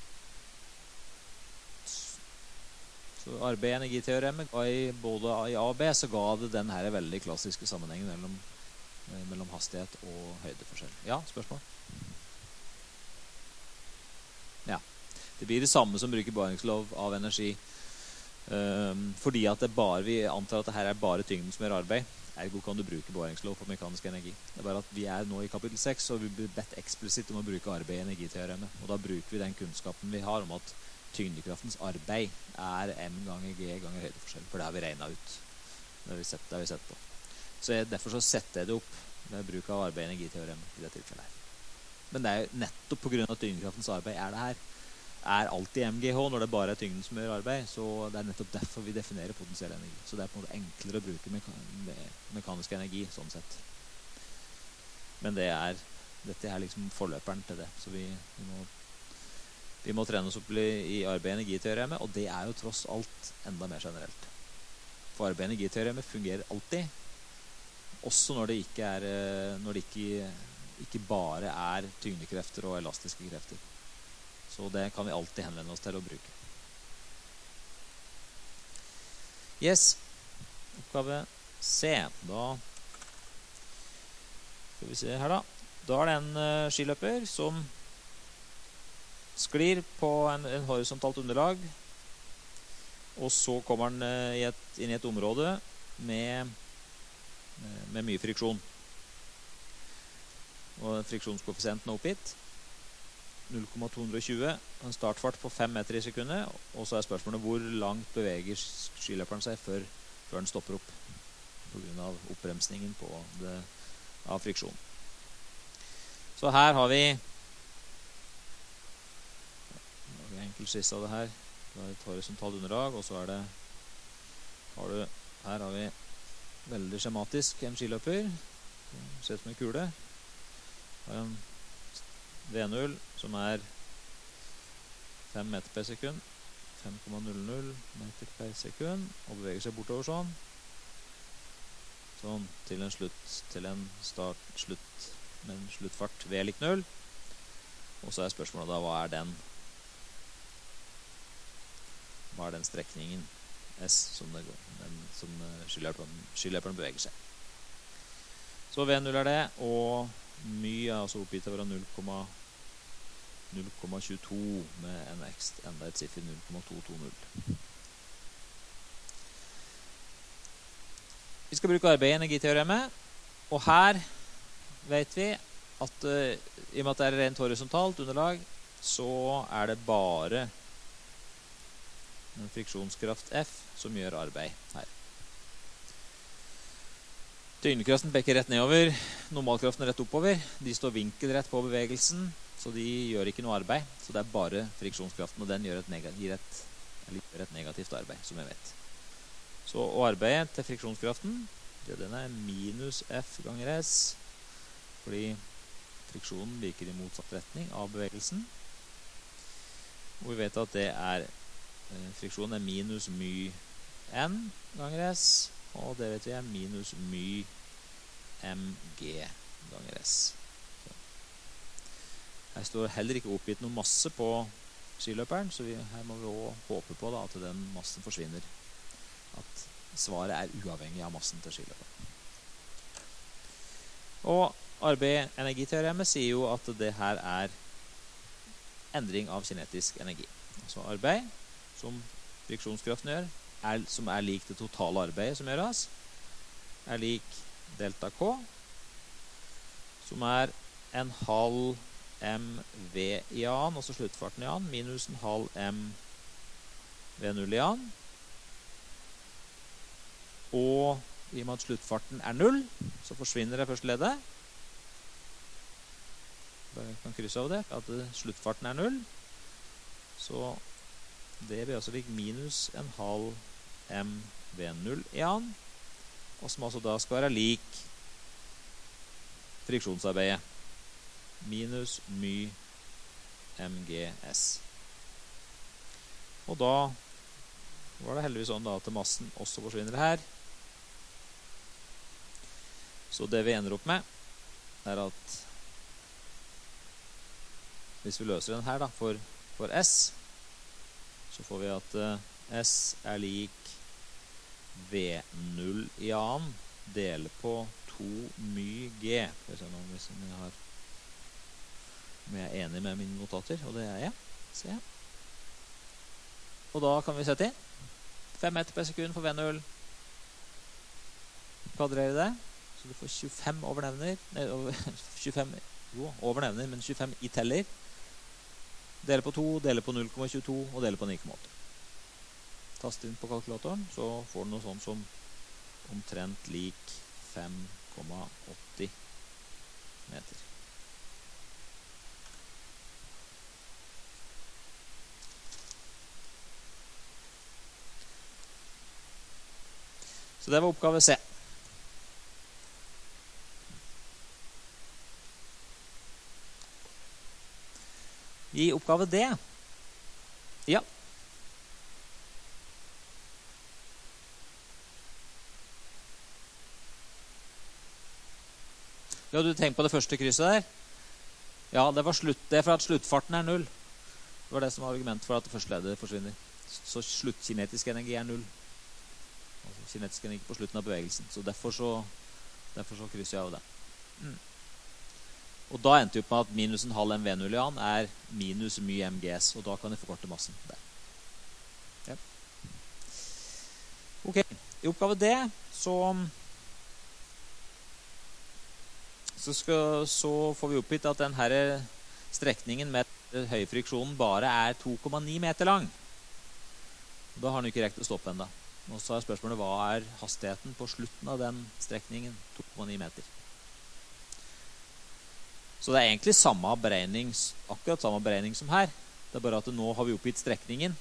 Så arbeid i energiteoremet, både i A og B, så ga det den her veldig klassiske sammenhengen mellom hastighet og høydeforskjell. Ja, spørsmål? Ja. Det blir det samme som bruker bevaringslov av energi, fordi at vi antar at det her er bare tyngden som gjør arbeid. Ergo kan du bruke bevaringslov for mekanisk energi. Det er bare at vi er nå i kapittel 6, og vi blir bedt eksplisitt om å bruke arbeid i energiteoremet. Og da bruker vi den kunnskapen vi har om at tyngdekraftens arbeid er m ganger g ganger høydeforskjell, for det har vi regnet ut. Det har vi sett på. Så derfor så setter jeg det opp med bruk av arbeid i energiteoremet i det tilfellet her. Men det er jo nettopp på grunn av at tyngdekraftens arbeid er det her, er alltid MGH når det bare er tyngden som gjør arbeid, så det er nettopp derfor vi definerer potensiell energi. Så det er på en måte enklere å bruke mekanisk energi, sånn sett. Men det er dette er liksom forløperen til det. Så vi må trene oss opp i arbeid i energiteoreme, og det er jo tross alt enda mer generelt. For arbeid i energiteoreme fungerer alltid, også når det ikke bare er tyngdekrefter og elastiske krefter. Så det kan vi alltid henvende oss til å bruke. Yes, oppgave C. Da skal vi se her da. Da er det en skiløper som sklir på en horisontalt underlag, og så kommer han inn i et område med mye friksjon. Og friksjonskoeffisienten er oppgitt 0,220, en startfart på 5 meter i sekundet, og så er spørsmålet hvor langt beveger skiløperen seg før den stopper opp på grunn av oppbremsningen av friksjon. Så her har vi enkel skisse av det her. Det er et horisontalt underlag, og så er det her har vi veldig skjematisk en skiløper. Ser ut som en kule. Har en V0 som er 5 meter per sekund. 5,00 meter per sekund. Og beveger seg bortover sånn. Sånn, til en slutt med en sluttfart V lik 0. Og så er spørsmålet da, hva er den strekningen S som skiløperen beveger seg. Så V0 er det, og my er altså oppgitt til å være 0,22 med enda et siffer 0,220. Vi skal bruke arbeid i energiteoremet, og her vet vi at i og med at det er rent horisontalt underlag, så er det bare en friksjonskraft F som gjør arbeid her. Tyngdekraften peker rett nedover, normalkraften rett oppover. De står vinkelrett på bevegelsen, så de gjør ikke noe arbeid. Så det er bare friksjonskraften, og den gir et negativt arbeid, som jeg vet. Så arbeidet til friksjonskraften, den er minus F ganger S, fordi friksjonen virker i motsatt retning av bevegelsen. Og vi vet at det er friksjonen er minus my N ganger S, og det vet vi er minus my mg ganger S. Så. Her står heller ikke oppgitt noen masse på skiløperen, så her må vi også håpe på da, at den massen forsvinner. At svaret er uavhengig av massen til skiløperen. Og arbeid energiteoremet sier jo at det her er endring av kinetisk energi. Altså arbeid som friksjonskraften gjør, som er lik det totale arbeidet som gjøres, er lik delta K, som er en halv mv i an, altså sluttfarten i an, minus en halv m v0 i an. Og i og med at sluttfarten er 0, så forsvinner det første leddet. Jeg kan krysse av det, at sluttfarten er 0. Så det blir altså lik minus en halv m v0 i an, og som altså da skal være lik friksjonsarbeidet. Minus my mgs. Og da var det heldigvis sånn da at massen også forsvinner her. Så det vi ender opp med, er at hvis vi løser den her da, for S, så får vi at S er lik V0 i an dele på 2 my G. Skal vi se om jeg er enig med mine notater, og det er jeg. Se. Og da kan vi sette inn 5 meter per sekund for V0. Kvadrere det, så du får 25 overnevner. Nei, 25, jo, overnevner, men 25 i teller. Dele på 2, dele på 0,22 og dele på 9,8. Tast inn på kalkulatoren, så får du noe sånt som omtrent lik 5,80 meter. Så det var oppgave C. I oppgave D. Ja. Ja, du tenker på det første krysset der? Ja, det er for at sluttfarten er 0. Det var det som var argument for at det første leddet forsvinner. Så kinetisk energi er 0. Altså kinetisk energi på slutten av bevegelsen. Så derfor så krysser jeg av det. Og da endte vi på at minus en halv MV0 er minus mye MGS, og da kan vi forkorte massen der. Ja. Ok, i oppgave D så får vi oppgitt at denne strekningen med høyfriksjonen bare er 2,9 meter lang. Da har den ikke rekt å stoppe enda. Og så er spørsmålet, hva er hastigheten på slutten av den strekningen? 2,9 meter. Så det er egentlig akkurat samme beregning som her. Det er bare at nå har vi oppgitt strekningen.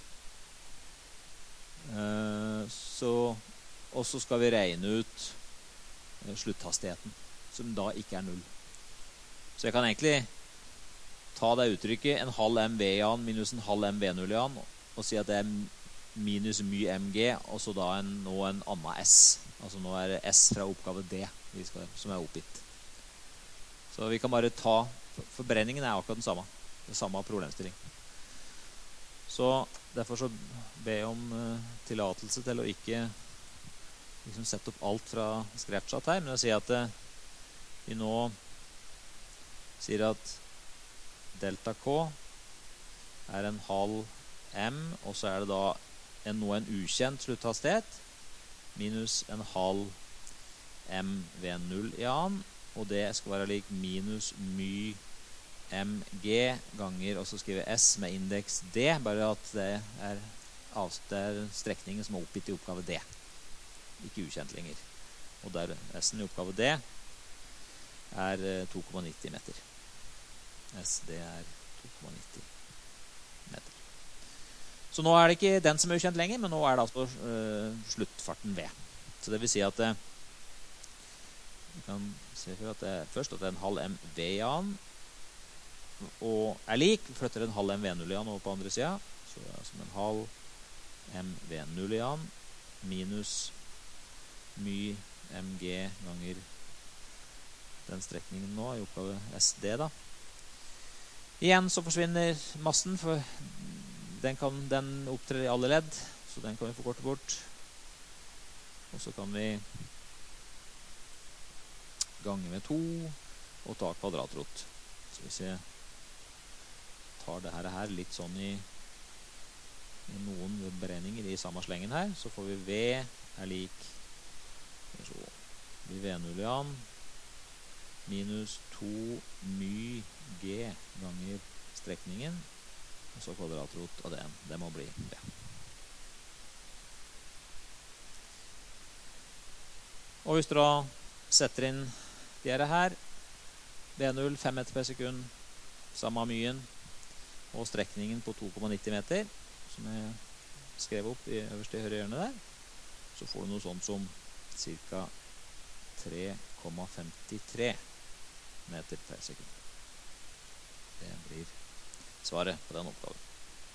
Og så skal vi regne ut slutthastigheten, som da ikke er 0. Så jeg kan egentlig ta det uttrykket en halv MV-an minus en halv MV0-an og si at det er minus my MG, og så da nå en annen S. Altså nå er det S fra oppgave D som er oppgitt. Så vi kan bare ta, for beregningen er akkurat den samme. Det samme problemstilling. Så derfor så ber jeg om tillatelse til å ikke liksom sette opp alt fra scratchat her, men jeg sier at vi nå sier at delta K er en halv M, og så er det da nå en ukjent slutthastighet, minus en halv M V0 i annen, og det skal være lik minus my mg ganger, og så skriver S med indeks D, bare at det er strekningen som er oppgitt i oppgave D. Ikke ukjent lenger. Og der S-en i oppgave D er 2,90 meter. SD er 2,90 meter. Så nå er det ikke den som er ukjent lenger, men nå er det altså sluttfarten V. Så det vil si at vi kan se for at først at det er en halv MV-an og er lik. Vi flytter en halv MV0-an over på andre siden. Så det er som en halv MV0-an minus my mg ganger den strekningen nå i oppgave SD da. Igjen så forsvinner massen, for den opptrer i alle ledd, så den kan vi forkorte bort. Og så kan vi gange med 2 og ta kvadratrot. Så hvis jeg tar det her litt sånn i noen beregninger i samme slengen her, så får vi V er lik V0-an minus 2 my G ganger strekningen, og så kvadratrot av den. Det må bli V. Og hvis du da setter inn de her, V0 5 meter per sekund, samme myen, og strekningen på 2,90 meter, som jeg skrev opp i øverste høyre hjørne der, så får du noe sånt som ca. 3,53 meter per sekund. Det blir svaret på den oppgaven.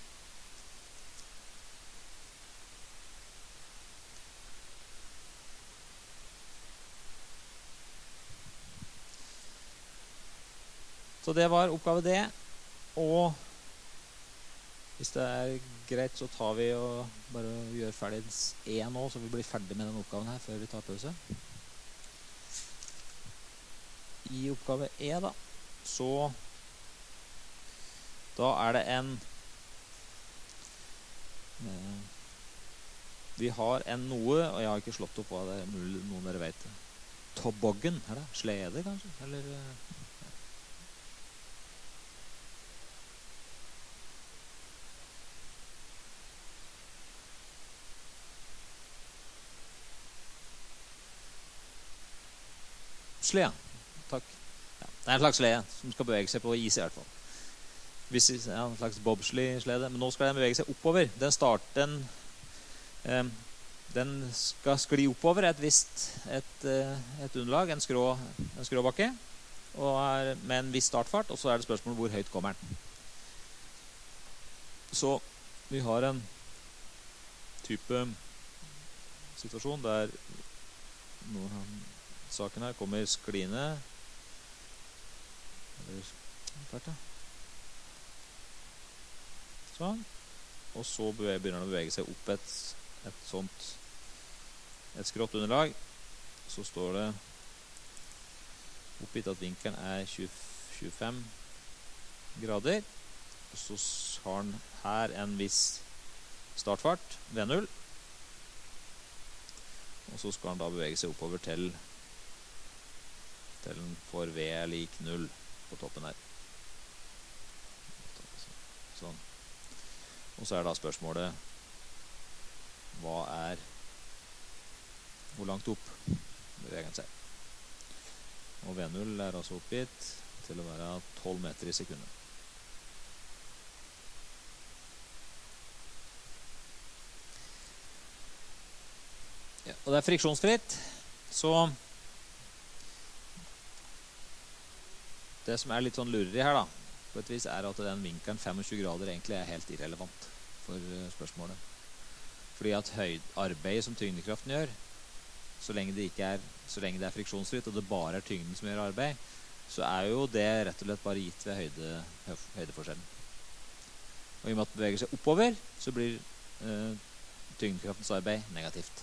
Så det var oppgave D, og hvis det er greit så tar vi og bare gjør ferdig E nå, så vi blir ferdig med den oppgaven her før vi tar pause. I oppgave E da, så da er det vi har en noe, og jeg har ikke slått opp hva det er, mulig noen dere vet det. Toboggan, er det? Slede kanskje? Eller slede, takk. Ja, det er en slags slede som skal bevege seg på is i hvert fall. En slags bobsleigh-slede, men nå skal den bevege seg oppover. Den skal skli oppover et underlag, en skråbakke, med en viss startfart, og så er det spørsmål hvor høyt kommer den. Så vi har en type situasjon der saken her kommer skline, eller sånn, og så begynner den å bevege seg opp et sånt et skrått underlag. Så står det oppgitt at vinkelen er 25 grader, og så har den her en viss startfart, V0, og så skal den da bevege seg oppover til den får V lik 0 på toppen her. Sånn. Og så er da spørsmålet hvor langt opp beveger den seg. Og V0 er altså oppgitt til å være 12 meter i sekundet. Ja, og det er friksjonsfritt, så det som er litt sånn lurig her da, på et vis er at den vinkelen 25 grader egentlig er helt irrelevant for spørsmålet. Fordi at arbeidet som tyngdekraften gjør, så lenge det er friksjonsfritt, og det bare er tyngden som gjør arbeid, så er jo det rett og slett bare gitt ved høydeforskjellen. Og i og med at det beveger seg oppover, så blir tyngdekraftens arbeid negativt.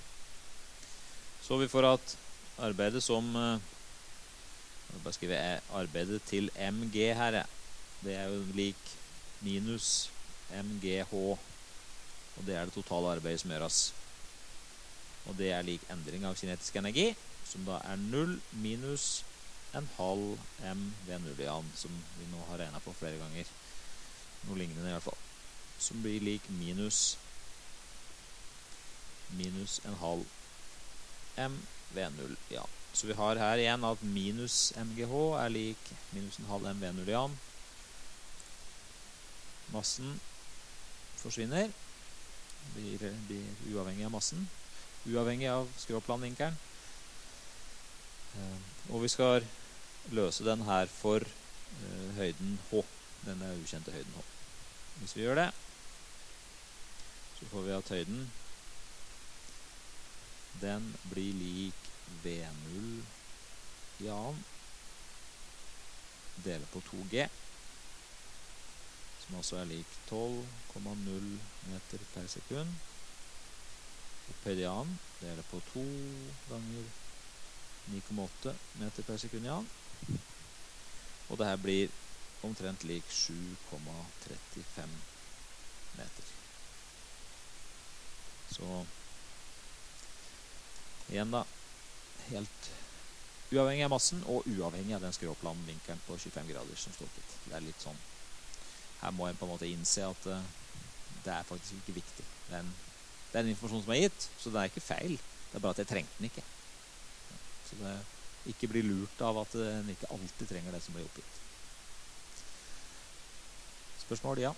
Så vi får at arbeidet som bare skriver arbeidet til mg her, det er jo lik minus mgh, og det er det totale arbeidet som gjøres. Og det er lik endring av kinetisk energi, som da er 0 minus en halv m V0, som vi nå har regnet på flere ganger. Noe lignende i hvert fall. Som blir lik minus en halv m V0. Så vi har her igjen at minus mgh er lik minus en halv m V0. Massen forsvinner. Blir uavhengig av massen. Uavhengig av skråplanvinkelen. Og vi skal løse den her for høyden h. Denne ukjente høyden h. Hvis vi gjør det, så får vi at høyden den blir lik V0 i annen dele på 2G, som også er lik 12,0 meter per sekund. Opphøyd i annen dele på 2 ganger 9,8 meter per sekund i annen. Og det her blir omtrent lik 7,35 meter. Så igjen da, helt uavhengig av massen og uavhengig av den skråplanvinkelen på 25 grader som står oppgitt. Det er litt sånn, her må jeg på en måte innse at det er faktisk ikke viktig. Det er en informasjon som er gitt, så det er ikke feil. Det er bare at jeg trengte den ikke. Så det ikke blir lurt av at den ikke alltid trenger det som blir oppgitt. Spørsmål, ja?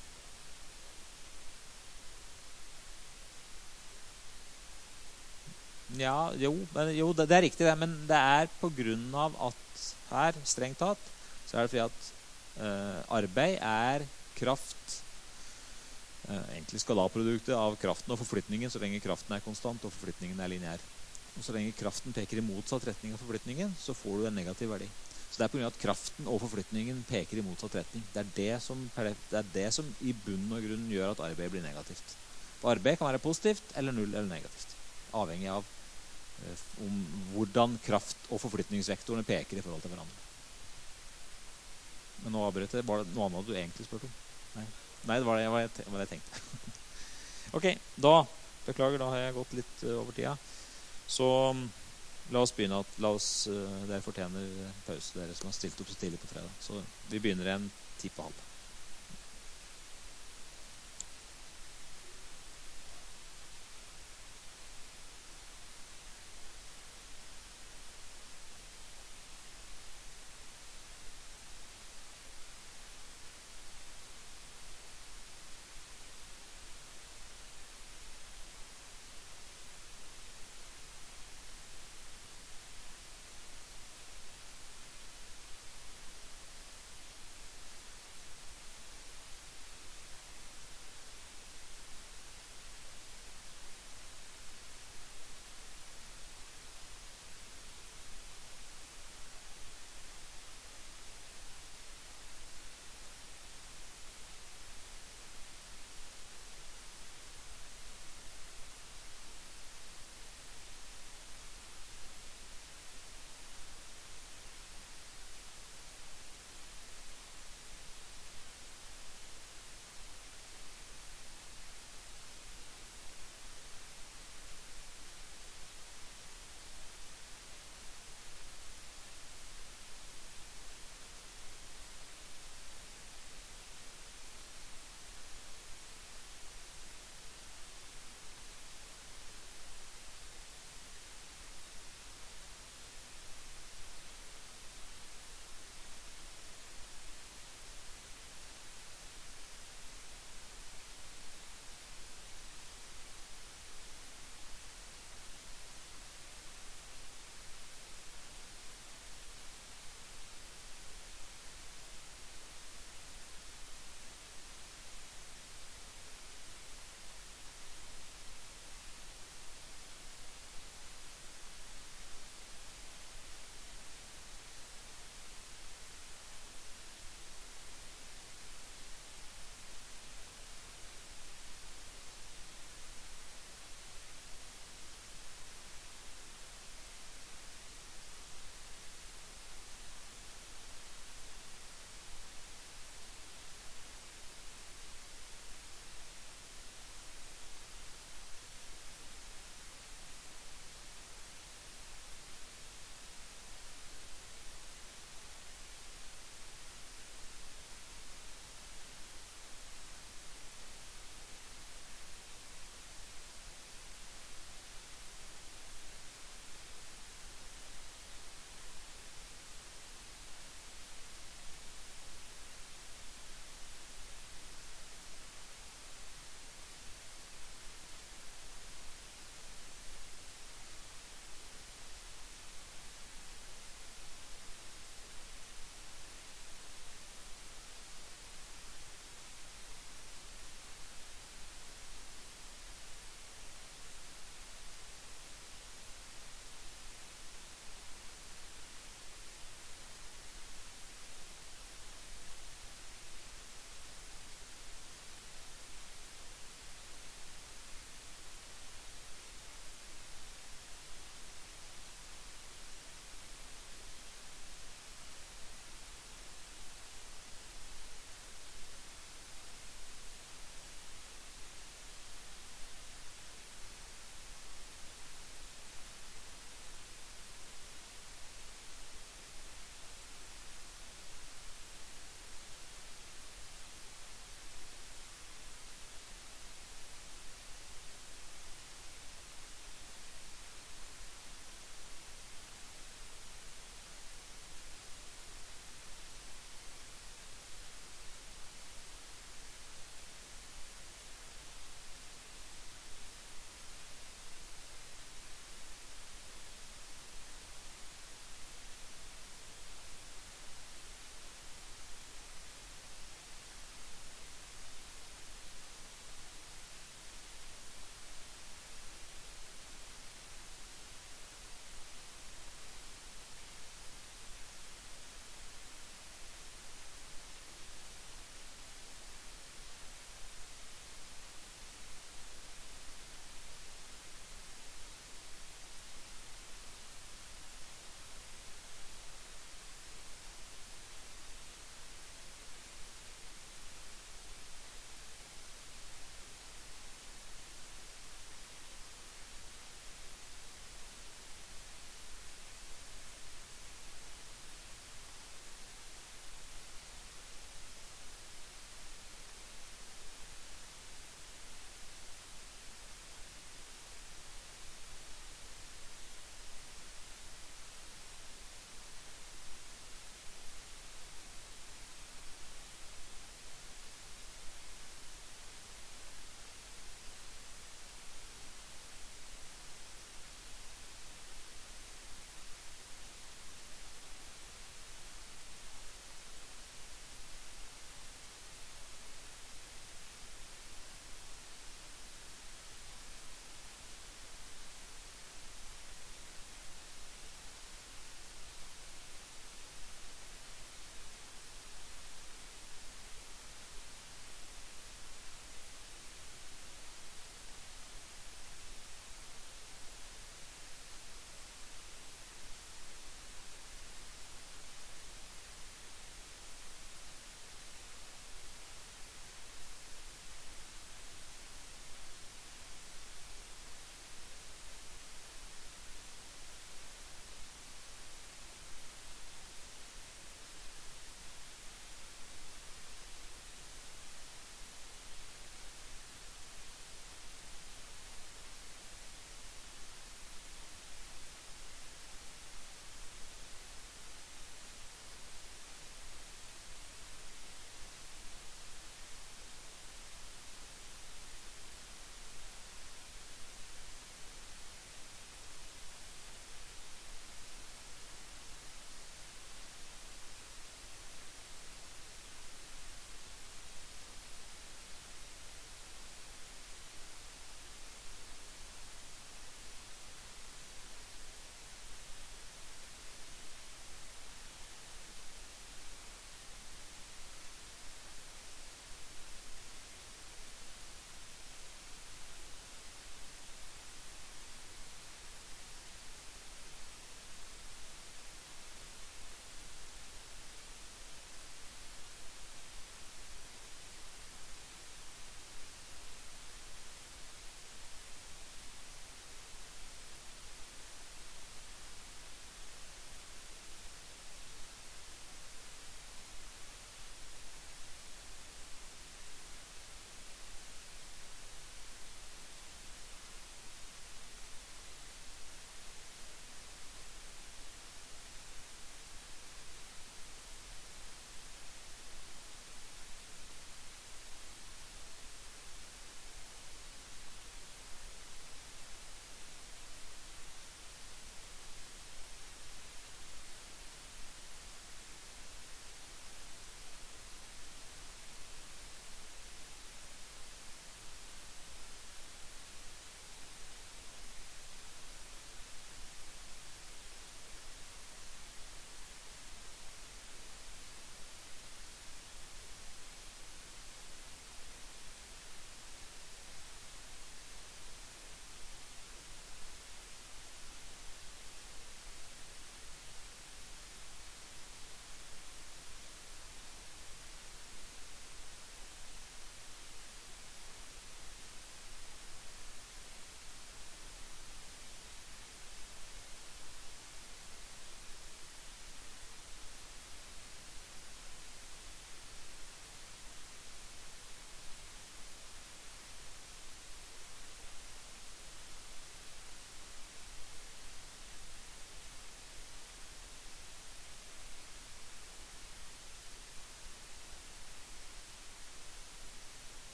Ja, jo, det er riktig det, men det er på grunn av at her, strengt tatt, så er det fordi at arbeid er kraft, egentlig skalarproduktet av kraften og forflytningen, så lenge kraften er konstant og forflytningen er lineær. Og så lenge kraften peker i motsatt retning av forflytningen, så får du en negativ verdi. Så det er på grunn av at kraften og forflytningen peker i motsatt retning. Det er det som i bunn og grunn gjør at arbeid blir negativt. For arbeid kan være positivt eller null eller negativt, avhengig av om hvordan kraft- og forflytningsvektorene peker i forhold til hverandre. Men nå avbrøt jeg. Var det noe annet du egentlig spurte om? Nei, det var det jeg tenkte. Ok, beklager, da har jeg gått litt over tida. Så la oss begynne dere fortjener pause, dere som har stilt opp så tidlig på fredag. Så vi begynner igjen 10:30.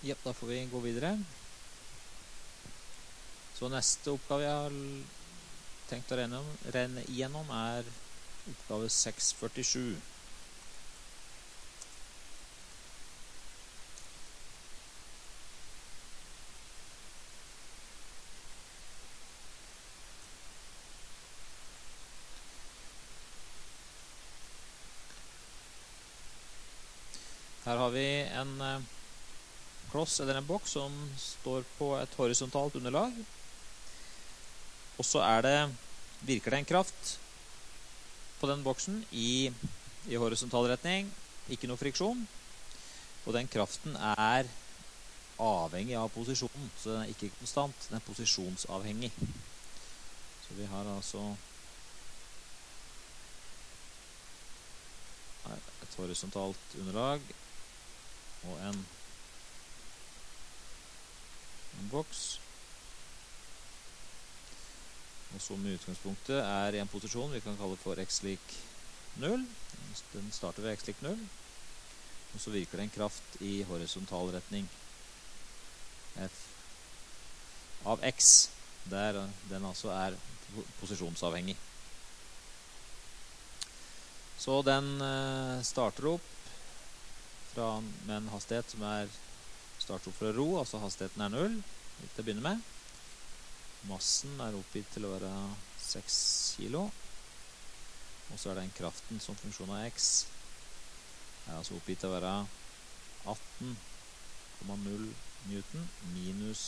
Jepp, da får vi gå videre. Så neste oppgave jeg har tenkt å renne igjennom er oppgave 647. Her har vi en kloss eller en boks som står på et horisontalt underlag. Og så virker det en kraft på den boksen i horisontal retning. Ikke noe friksjon. Og den kraften er avhengig av posisjonen, så den er ikke konstant. Den er posisjonsavhengig. Så vi har altså et horisontalt underlag og en boks. Og som i utgangspunktet er i en posisjon vi kan kalle for x lik 0. Den starter ved x lik 0. Og så virker det en kraft i horisontal retning f av x, der den altså er posisjonsavhengig. Så den starter opp med en hastighet som starter opp fra ro, altså hastigheten er 0 til å begynne med. Massen er oppgitt til å være 6 kilo. Og så er den kraften som funksjon av x er altså oppgitt til å være 18,0 newton minus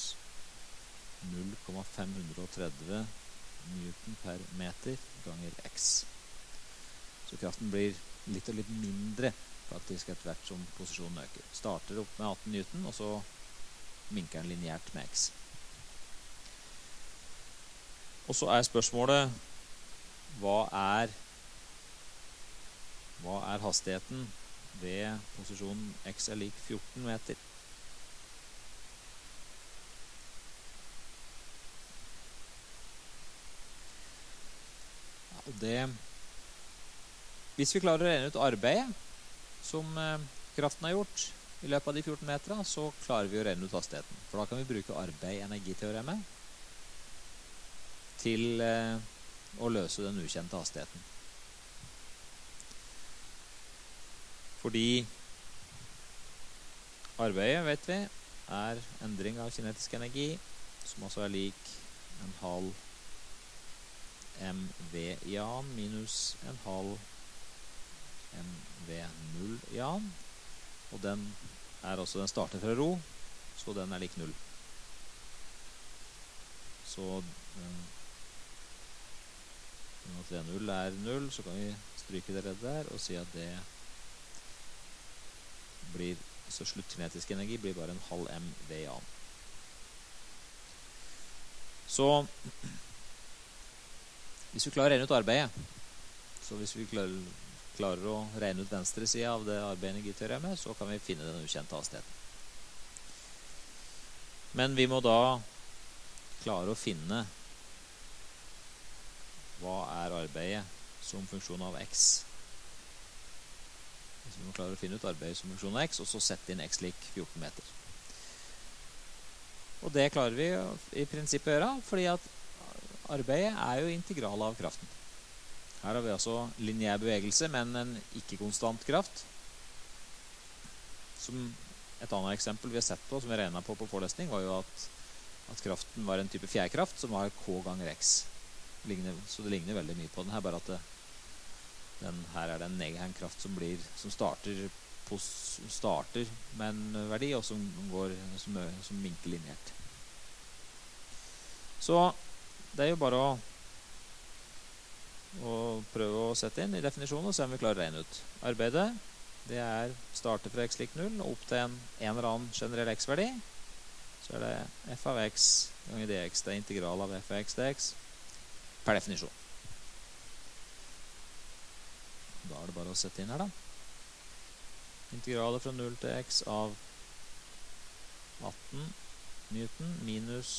0,530 newton per meter ganger x. Så kraften blir litt og litt mindre faktisk etter hvert som posisjonen øker. Starter opp med 18 newton, og så minker den lineært med x. Og så er spørsmålet, hva er hastigheten ved posisjonen x er lik 14 meter? Ja, og hvis vi klarer å regne ut arbeidet som kraften har gjort i løpet av de 14 meterne, så klarer vi å regne ut hastigheten. For da kan vi bruke arbeid-energiteoremet til å løse den ukjente hastigheten. Fordi arbeidet, vet vi, er endring av kinetisk energi, som altså er lik en halv mv-jan minus en halv mv0-jan. Og den starter fra ro, så den er lik 0. Så når V0 er 0, så kan vi stryke det der og si at det blir, så sluttkinetisk energi blir bare en halv mv-jan. Så hvis vi klarer å regne ut arbeidet, så hvis vi klarer å regne ut venstre side av det arbeid-energiteoremet, så kan vi finne den ukjente hastigheten. Men vi må da klare å finne hva er arbeidet som funksjon av x. Så vi må klare å finne ut arbeidet som funksjon av x, og så sette inn x lik 14 meter. Og det klarer vi i prinsippet å gjøre, fordi at arbeidet er jo integral av kraften. Her har vi altså lineær bevegelse, men en ikke-konstant kraft. Som et annet eksempel vi har sett på, som vi regnet på forelesning, var jo at kraften var en type fjærkraft som var k ganger x. Så det ligner veldig mye på den her, bare at her er det en kraft som starter med en verdi, og som minker lineært. Så det er jo bare å prøve å sette inn i definisjonen og se om vi klarer å regne ut. Arbeidet, det starter fra x lik 0 og opp til en eller annen generell x-verdi. Så er det f av x ganger dx. Det er integral av f av x dx per definisjon. Da er det bare å sette inn her da. Integralet fra 0 til x av 18 newton minus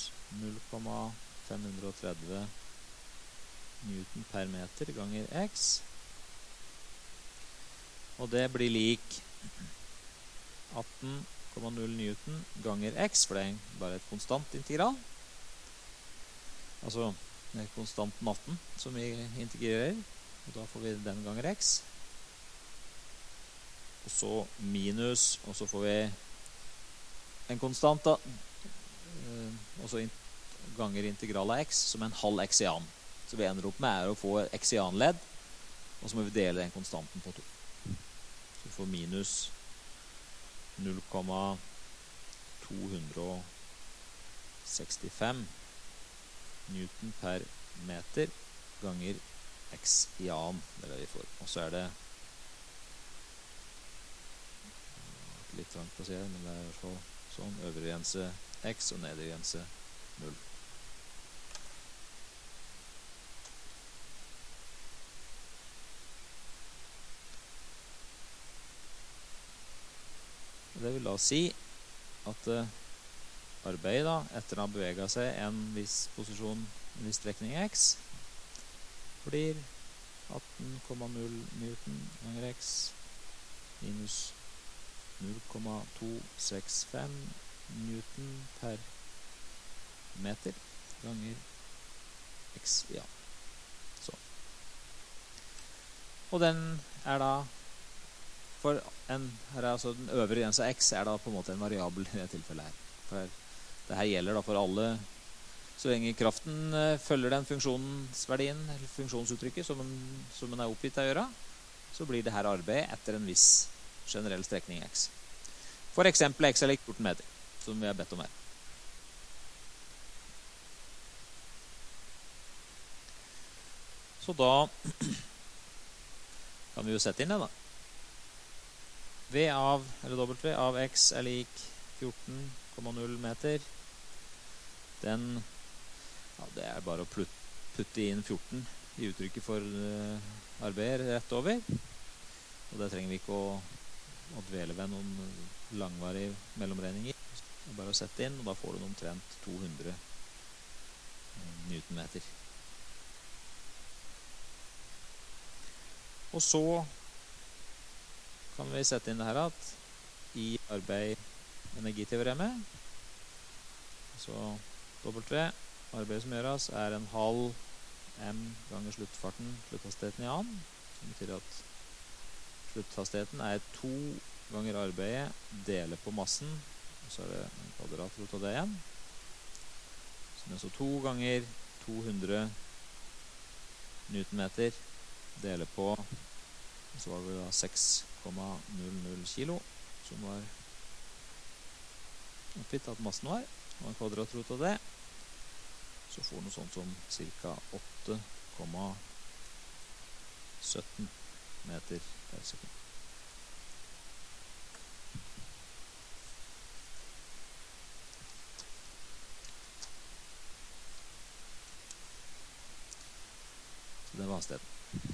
0,530 newton per meter ganger x. Og det blir lik 18 0,0 newton ganger x, for det er bare et konstant integral. Altså, det er konstanten 18 som vi integrerer, og da får vi den ganger x. Og så minus, og så får vi en konstant da, og så ganger integral av x som en halv eksian. Så vi ender opp med å få et eksianledd, og så må vi dele den konstanten på 2. Så vi får minus 0,265 newton per meter ganger eksian. Det er det vi får. Og så er det litt trangt å se, men det er i hvert fall sånn. Øvre grense x og nedre grense 0. Det vil da si at arbeidet da, etter å ha beveget seg en viss posisjon, en viss strekning x, blir 18,0 newton ganger x minus 0,265 newton per meter ganger x, ja. Så. Og den er da for her er altså den øvre grense x er da på en måte en variabel i det tilfellet her. For det her gjelder da for alle, så lenge kraften følger den funksjonsverdien, eller funksjonsuttrykket som den er oppgitt til å gjøre, så blir det her arbeidet etter en viss generell strekning x. For eksempel x er lik 14 meter, som vi har bedt om her. Så da kan vi jo sette inn det da. V av, eller W av x er lik 14,0 meter. Den, ja, det er bare å putte inn 14 i uttrykket for arbeidet rett over. Og det trenger vi ikke å dvele ved noen langvarige mellomregninger. Det er bare å sette inn, og da får du omtrent 200 newtonmeter. Og så kan vi sette inn det her at i energiteoremet, så W, arbeidet som gjøres, er en halv m ganger slutthastigheten i annen, som betyr at slutthastigheten er 2 ganger arbeidet, deler på massen, og så er det en kvadratrot av det igjen. Så det er så 2 ganger 200 newtonmeter, deler på, og så var det da 6,00 kilo, som var oppgitt at massen var, og en kvadratrot av det, så får du noe sånt som ca. 8,17 meter per sekund. Så det var hastigheten.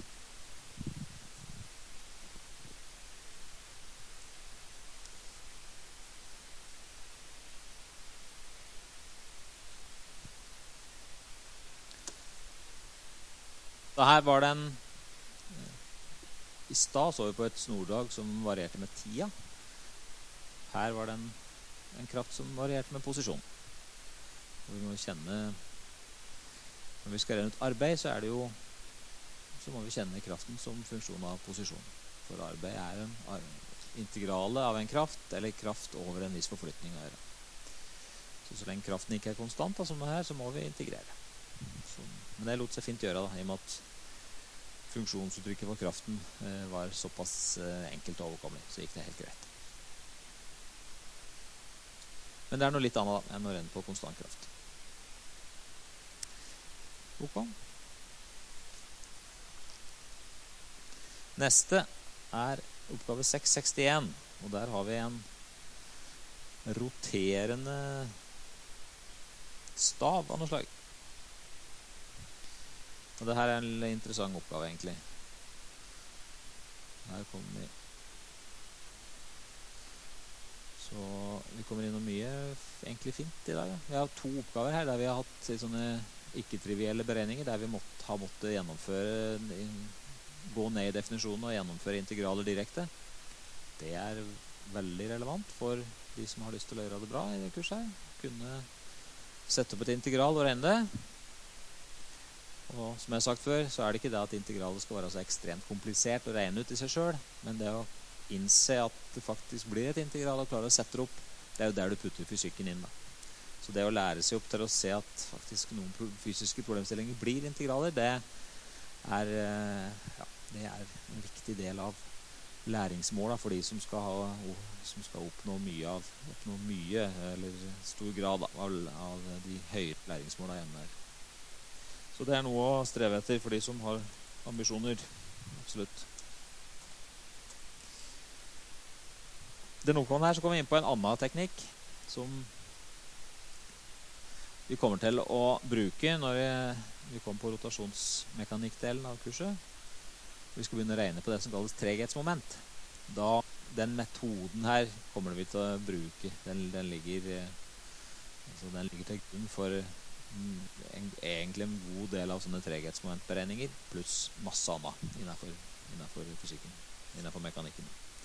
Så her var den, i stad så vi på et snordrag som varierte med tida. Her var den en kraft som varierte med posisjon. Og vi må kjenne, når vi skal regne ut arbeid, så er det jo, så må vi kjenne kraften som funksjon av posisjon. For arbeid er en integrale av en kraft, eller kraft over en viss forflytning å gjøre. Så lenge kraften ikke er konstant, da, som det her, så må vi integrere. Men det lot seg fint gjøre da, i og med at funksjonsuttrykket for kraften var såpass enkelt og overkommelig, så gikk det helt greit. Men det er noe litt annet da, enn å regne på konstant kraft. Ok. Neste er oppgave 661, og der har vi en roterende stav av noe slag. Og det her er en interessant oppgave egentlig. Her kommer vi. Så vi kommer innom mye egentlig fint i dag. Vi har 2 oppgaver her der vi har hatt sånne ikke-trivielle beregninger, der vi har måttet gjennomføre, gå ned i definisjonen og gjennomføre integraler direkte. Det er veldig relevant for de som har lyst til å gjøre det bra i det kurset her, kunne sette opp et integral og regne det. Og som jeg har sagt før, så er det ikke det at integralet skal være så ekstremt komplisert å regne ut i seg selv, men det å innse at det faktisk blir et integral og klare å sette det opp, det er jo der du putter fysikken inn da. Så det å lære seg opp til å se at faktisk noen fysiske problemstillinger blir integraler, det er en viktig del av læringsmålet for de som skal oppnå mye, eller stor grad av de høyere læringsmålene hjemme her. Så det er noe å streve etter for de som har ambisjoner, absolutt. Denne oppgaven her så kommer vi inn på en annen teknikk som vi kommer til å bruke når vi kommer på rotasjonsmekanikkdelen av kurset. Vi skal begynne å regne på det som kalles treghetsmoment. Den metoden her kommer vi til å bruke. Den ligger til grunn for egentlig en god del av sånne treghetsmomentberegninger, pluss masse annet innenfor fysikken, innenfor mekanikken.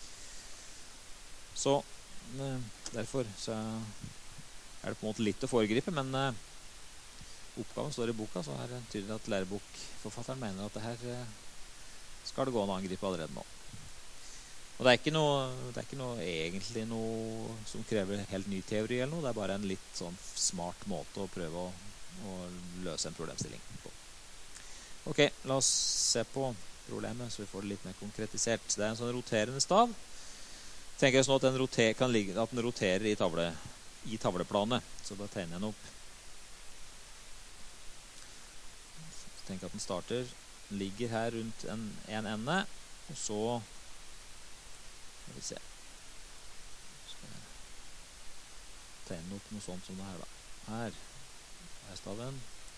Så derfor så er det på en måte litt å foregripe, men oppgaven står i boka, så er det tydelig at lærebokforfatteren mener at det her skal det gå an å angripe allerede nå. Og det er ikke egentlig noe som krever helt ny teori eller noe, det er bare en litt sånn smart måte å prøve å løse en problemstilling på. Ok, la oss se på problemet så vi får det litt mer konkretisert. Det er en sånn roterende stav. Tenker jeg sånn at den roterer i tavleplanet, så da tegner jeg den opp. Så tenker jeg at den starter, ligger her rundt en ende, og så skal vi se. Skal jeg tegne opp noe sånt som det her da. Her er staven.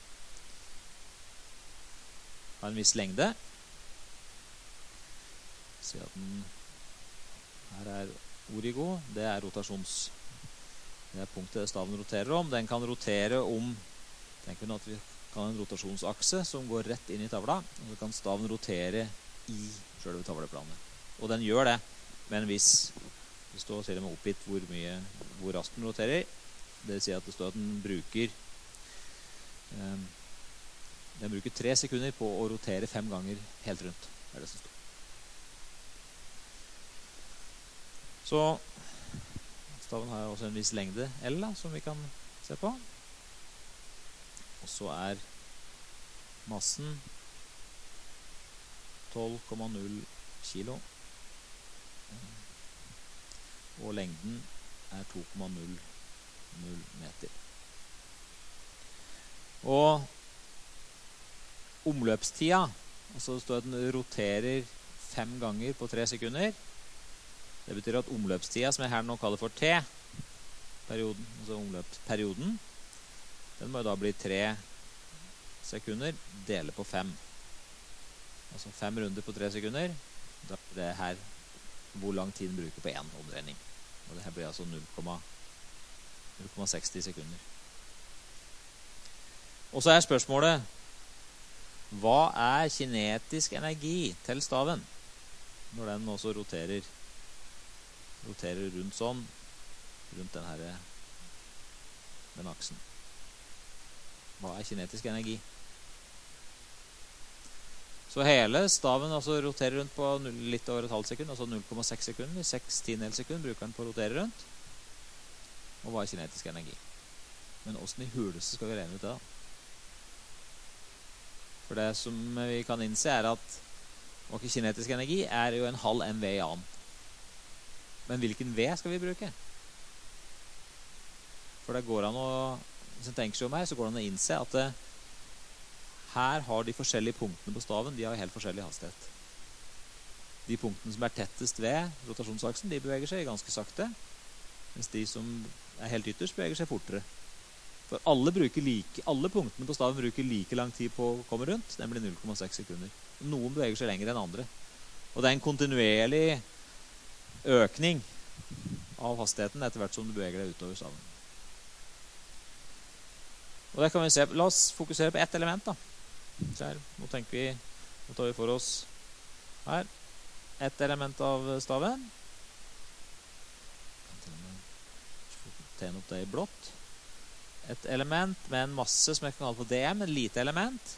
Har en viss lengde. Se at den her er origo, det er det er punktet staven roterer om. Den kan rotere om, tenker vi nå at vi kan ha en rotasjonsakse som går rett inn i tavla, og så kan staven rotere i selve tavleplanet. Og den gjør det, men hvis det står til og med oppgitt hvor raskt den roterer, det vil si at det står at den bruker 3 sekunder på å rotere 5 ganger helt rundt, er det som står. Så staven har også en viss lengde L da, som vi kan se på. Og så er massen 12,0 kilo. Og lengden er 2,00 meter. Og omløpstida, altså det står at den roterer 5 ganger på 3 sekunder. Det betyr at omløpstida, som jeg her nå kaller for T, altså omløpsperioden, den må jo da bli 3 sekunder, dele på 5. Altså 5 runder på 3 sekunder, da er det her hvor lang tid den bruker på en omdreining. Og det her blir altså 0,60 sekunder. Og så er spørsmålet, hva er kinetisk energi til staven når den også roterer rundt sånn, rundt den aksen? Hva er kinetisk energi? Så hele staven altså roterer rundt på litt over et halvt sekund, altså 0,6 sekunder. 6/10 sekund bruker den på å rotere rundt. Og hva er kinetisk energi? Men hvordan i huleste skal vi regne ut det da? For det som vi kan innse er at kinetisk energi er jo en halv mv i annen. Men hvilken V skal vi bruke? For det går an å, hvis en tenker seg om her, så går det an å innse at her har de forskjellige punktene på staven, de har helt forskjellig hastighet. De punktene som er tettest ved rotasjonsaksen, de beveger seg ganske sakte, mens de som er helt ytterst beveger seg fortere. For alle punktene på staven bruker like lang tid på å komme rundt, nemlig 0,6 sekunder. Noen beveger seg lenger enn andre. Og det er en kontinuerlig økning av hastigheten etter hvert som du beveger deg utover staven. Og det kan vi se. La oss fokusere på ett element da. Så her, nå tar vi for oss her ett element av staven. tegne opp det i blått. Et element med en masse som jeg kan kalle for DM, et lite element.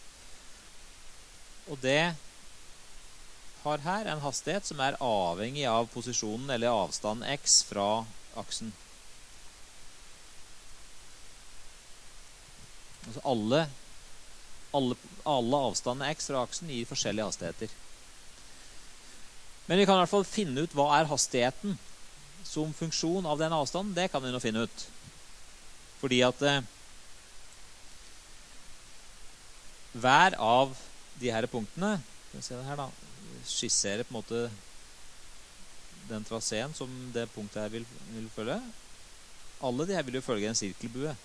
Og det har her en hastighet som er avhengig av posisjonen eller avstanden x fra aksen. Altså alle avstandene x fra aksen gir forskjellige hastigheter. Men vi kan i hvert fall finne ut hva er hastigheten som funksjon av den avstanden. Det kan vi nå finne ut. Fordi at hver av de her punktene, skal vi se det her da, skisserer på en måte den traseen som det punktet her vil følge. Alle de her vil jo følge en sirkelbue.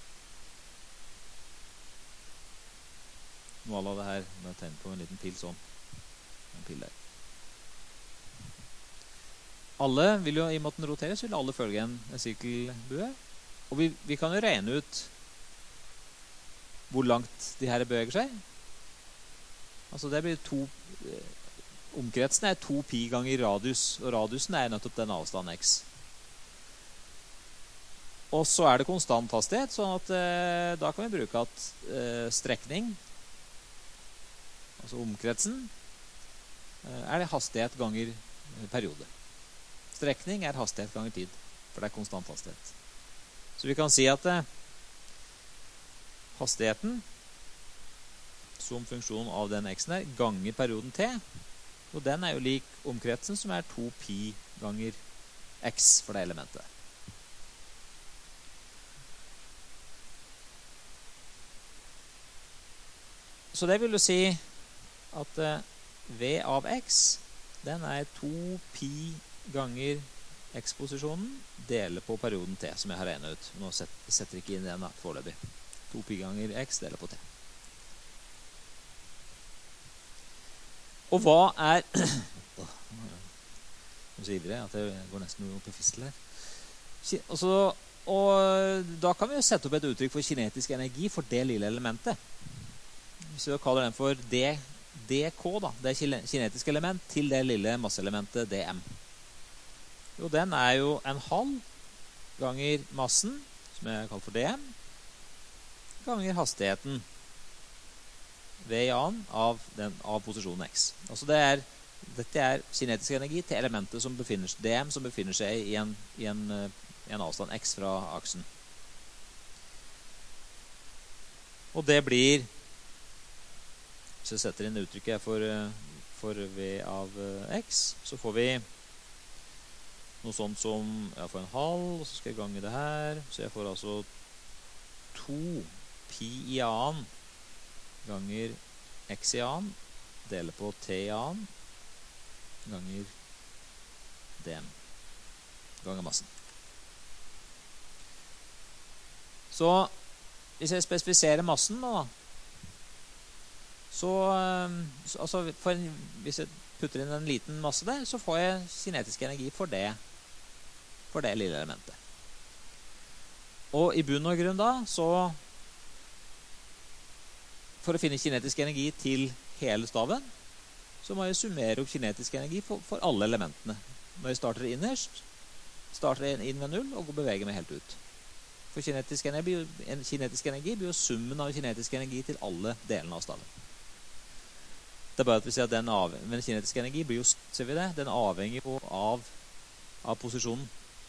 Nå alle av det her, må jeg tegne på en liten pil sånn. En pil der. Alle vil jo, i og med at den roteres, vil alle følge en sirkelbue. Og vi kan jo regne ut hvor langt de her beveger seg. Altså det blir omkretsen er 2 pi ganger radius, og radiusen er nettopp den avstanden x. Og så er det konstant hastighet, sånn at da kan vi bruke at strekning, altså omkretsen, er det hastighet ganger periode. Strekning er hastighet ganger tid, for det er konstant hastighet. Så vi kan si at hastigheten som funksjon av den x-en her ganger perioden t, og den er jo lik omkretsen som er 2 pi ganger x for det elementet. Så det vil jo si at v av x, den er 2 pi ganger x-posisjonen deler på perioden t, som jeg har regnet ut. Nå setter jeg ikke inn den foreløpig. 2 pi ganger x deler på t. Og hva er jeg er så ivrig at jeg går nesten opp i fistel her. Og da kan vi jo sette opp et uttrykk for kinetisk energi for det lille elementet. Hvis vi kaller den for dk da, det er kinetisk element til det lille masseelementet dm. Jo, den er jo en halv ganger massen, som jeg kaller for dm, ganger hastigheten v i annen av posisjonen x. Altså dette er kinetisk energi til elementet som dm som befinner seg i en avstand x fra aksen. Og det blir, hvis jeg setter inn uttrykket for v av x, så får vi noe sånt som, jeg får en halv, og så skal jeg gange det her, så jeg får altså 2 pi i annen ganger x i annen, deler på t i annen, ganger dm, ganger massen. Så hvis jeg spesifiserer massen nå da, så altså hvis jeg putter inn en liten masse der, så får jeg kinetisk energi for det lille elementet. Og i bunn og grunn da, så for å finne kinetisk energi til hele staven, så må jeg summere opp kinetisk energi for alle elementene. Når jeg starter innerst, starter jeg inn ved 0 og beveger meg helt ut. For kinetisk energi blir jo summen av kinetisk energi til alle delene av staven. Det er bare at vi ser at men kinetisk energi blir jo, ser vi det, den avhenger jo av posisjonen.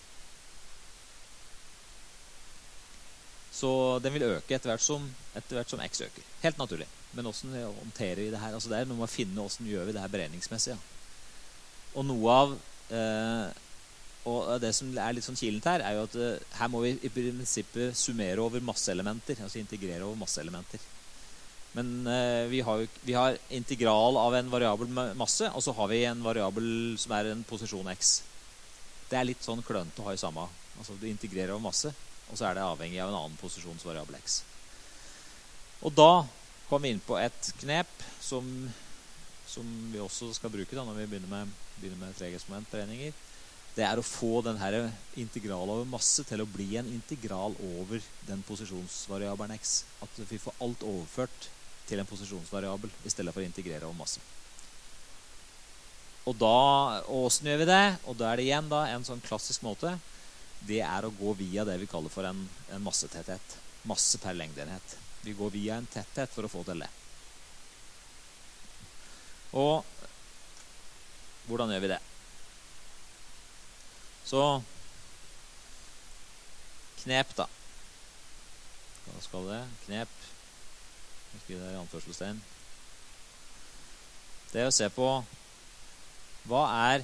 Så den vil øke etter hvert som x øker. Helt naturlig. Men hvordan håndterer vi det her? Altså det er noe med å finne hvordan gjør vi det her beregningsmessig. Ja. Og noe av og det som er litt sånn kilent her, er jo at her må vi i prinsippet summere over masseelementer, altså integrere over masseelementer. Men vi har integral av en variabel masse, og så har vi en variabel som er en posisjon x. Det er litt sånn klønt å ha i samme. Altså du integrerer over masse, og så er det avhengig av en annen posisjonsvariabel x. Og da kommer vi inn på et knep som vi også skal bruke da, når vi begynner med treghetsmomentberegninger. Det er å få denne integral over masse til å bli en integral over den posisjonsvariabelen x. At vi får alt overført til en posisjonsvariabel i stedet for å integrere over masse. Og hvordan gjør vi det? Og da er det igjen da en sånn klassisk måte det er å gå via det vi kaller for en massetetthet. Masse per lengdeenhet. Vi går via en tetthet for å få til det. Og hvordan gjør vi det? Så knep da. Hva skal det? Knep. Jeg skriver det i anførselstegn. Det er å se på hva er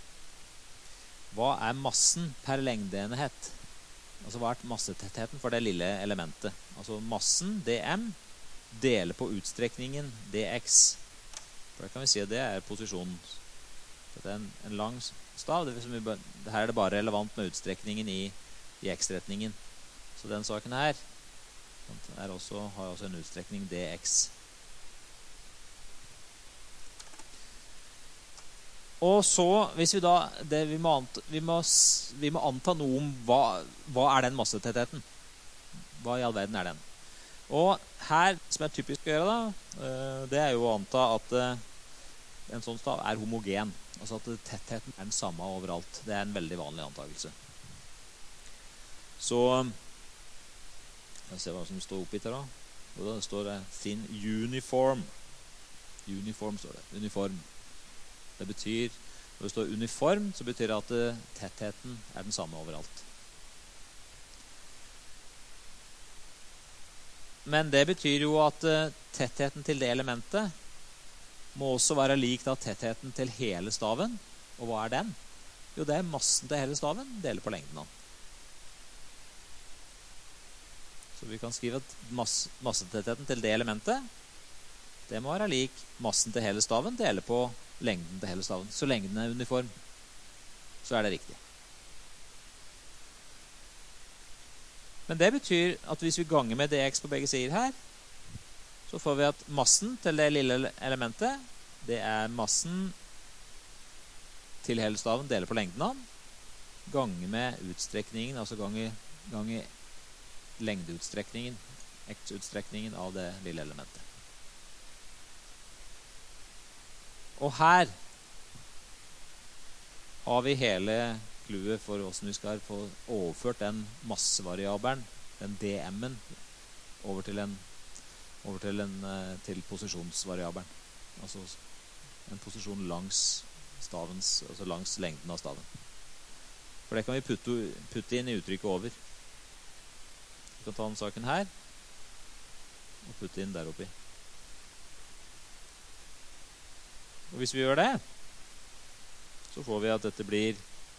massen per lengdeenhet? Altså hva er massetettheten for det lille elementet? Altså massen, dm, deler på utstrekningen, dx. For det kan vi si at det er posisjonen. Dette er en lang stav. Her er det bare relevant med utstrekningen i x-retningen. Så den saken her har også en utstrekning dx. Og så, hvis vi da, vi må anta noe om hva er den massetettheten? Hva i all verden er den? Og her, som er typisk å gjøre da, det er jo å anta at en sånn stav er homogen. Altså at tettheten er den samme overalt. Det er en veldig vanlig antagelse. Så, jeg ser hva som står oppi her da. Og da står det thin uniform. Uniform står det. Uniform. Det betyr, når det står uniform, så betyr det at tettheten er den samme overalt. Men det betyr jo at tettheten til det elementet må også være lik da tettheten til hele staven. Og hva er den? Jo, det er massen til hele staven, deler på lengden av. Så vi kan skrive at massetettheten til det elementet, det må være lik massen til hele staven, deler på lengden til hele staven. Så lengden er uniform, så er det riktig. Men det betyr at hvis vi ganger med dx på begge sider her, så får vi at massen til det lille elementet, det er massen til hele staven, deler på lengden av, ganger med utstrekningen, altså ganger lengdeutstrekningen, x-utstrekningen av det lille elementet. Og her har vi hele kluet for hvordan vi skal få overført den massevariabelen, den dm-en, til posisjonsvariabelen. Altså en posisjon langs stavens, altså langs lengden av staven. For det kan vi putte inn i uttrykket over. Vi kan ta den saken her, og putte inn der oppi. Og hvis vi gjør det, så får vi at dette blir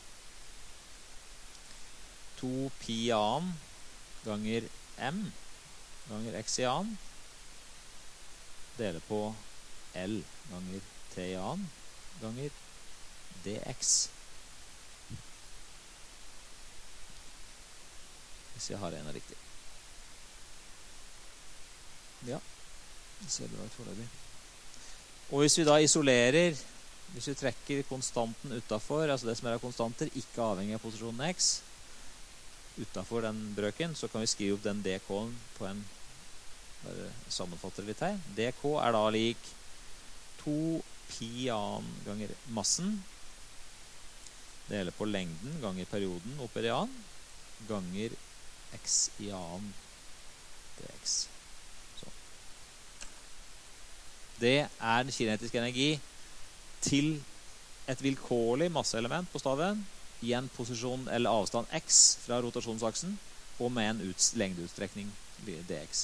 2 pi annen ganger m ganger x i annen deler på L ganger T i annen ganger dx. Hvis jeg har en av riktig. Ja, det ser bra ut foreløpig. Og hvis vi da isolerer, hvis vi trekker konstanten utenfor, altså det som er av konstanter, ikke avhengig av posisjonen x, utenfor den brøken, så kan vi skrive opp den dk-en på en, bare sammenfatte det litt her. dk er da lik 2 pi annen ganger massen, deler på lengden ganger perioden oppi det annen, ganger x i annen dx. Det er den kinetiske energi til et vilkårlig masseelement på staven i en posisjon eller avstand x fra rotasjonsaksen og med en lengdeutstrekning dx.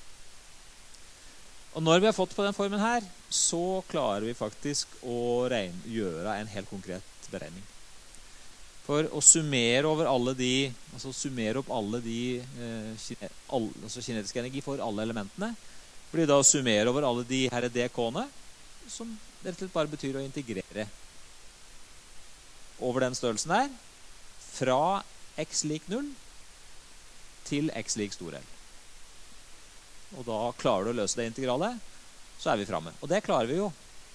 Og når vi har fått på den formen her, så klarer vi faktisk å gjøre en helt konkret beregning. For å summere over alle de, altså summere opp alle de altså kinetisk energi for alle elementene, blir da å summere over alle de her dk-ene, som rett og slett bare betyr å integrere over den størrelsen her, fra x lik 0 til x lik stor L. Og da klarer du å løse det integralet, så er vi fremme. Og det klarer vi jo.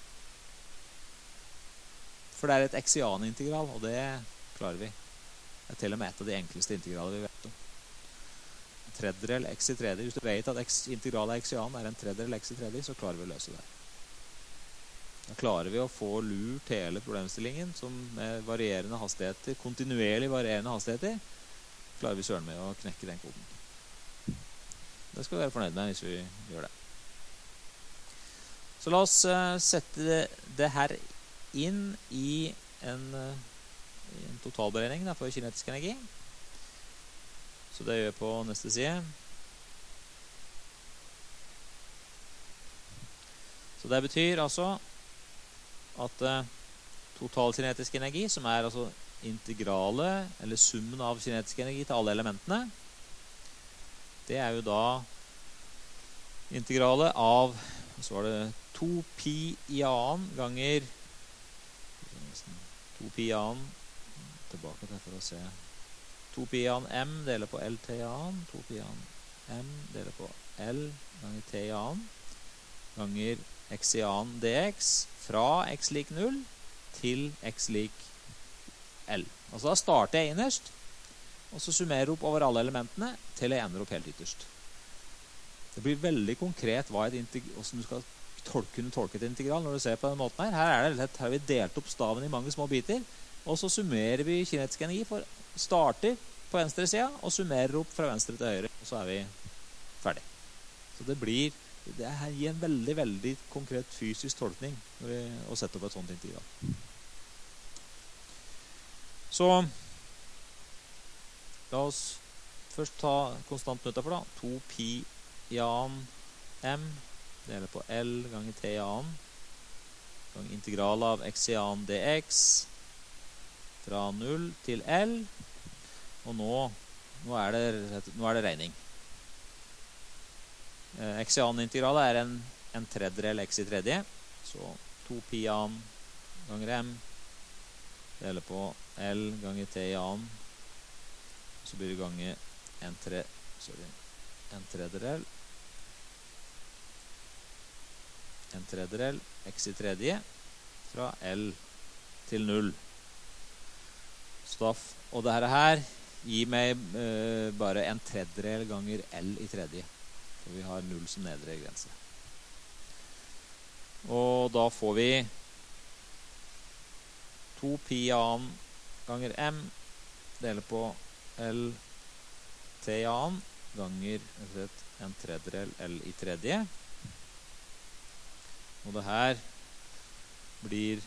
For det er et x-ian-integral, og det klarer vi. Det er til og med et av de enkleste integraler vi vet om. Tredjedel x i tredje. Hvis du vet at integral av x-ian er en tredjedel x i tredje, så klarer vi å løse det. Da klarer vi å få lurt hele problemstillingen som med varierende hastigheter, kontinuerlig varierende hastigheter, klarer vi søren med å knekke den koden. Det skal vi være fornøyd med hvis vi gjør det. Så la oss sette det her inn i en totalberegning for kinetisk energi. Så det gjør jeg på neste side. Så det betyr altså at total kinetisk energi, som altså integrale, eller summen av kinetisk energi til alle elementene, det jo da integrale av, så var det 2 pi i annen ganger 2 pi i annen, tilbake til for å se, 2 pi i annen m deler på l t i annen, 2 pi i annen m deler på l ganger t i annen, ganger x i annen dx, fra x lik 0 til x lik l. Altså da starter jeg innerst, og så summerer opp over alle elementene til jeg ender opp helt ytterst. Det blir veldig konkret hvordan du skal kunne tolke et integral når du ser på den måten her. Her har vi delt opp staven i mange små biter, og så summerer vi kinetisk energi for starter på venstre siden, og summerer opp fra venstre til høyre, og så vi ferdig. Så det gir en veldig, veldig konkret fysisk tolkning å sette opp et sånt integral. Så la oss først ta konstanten utenfor da. 2 pi i annen m deler på l ganger t i annen ganger integral av x i annen dx fra 0 til l. Og nå det regning. X i annen integral en tredjedel x i tredje. Så 2 pi i annen ganger m deler på l ganger t i annen. Så blir det ganger en tredjedel x i tredje fra l til 0. Og dette her gir meg bare en tredjedel ganger l i tredje. For vi har 0 som nedre grense. Og da får vi 2 pi annen ganger m deler på l t i annen ganger en tredjedel l i tredje. Og det her blir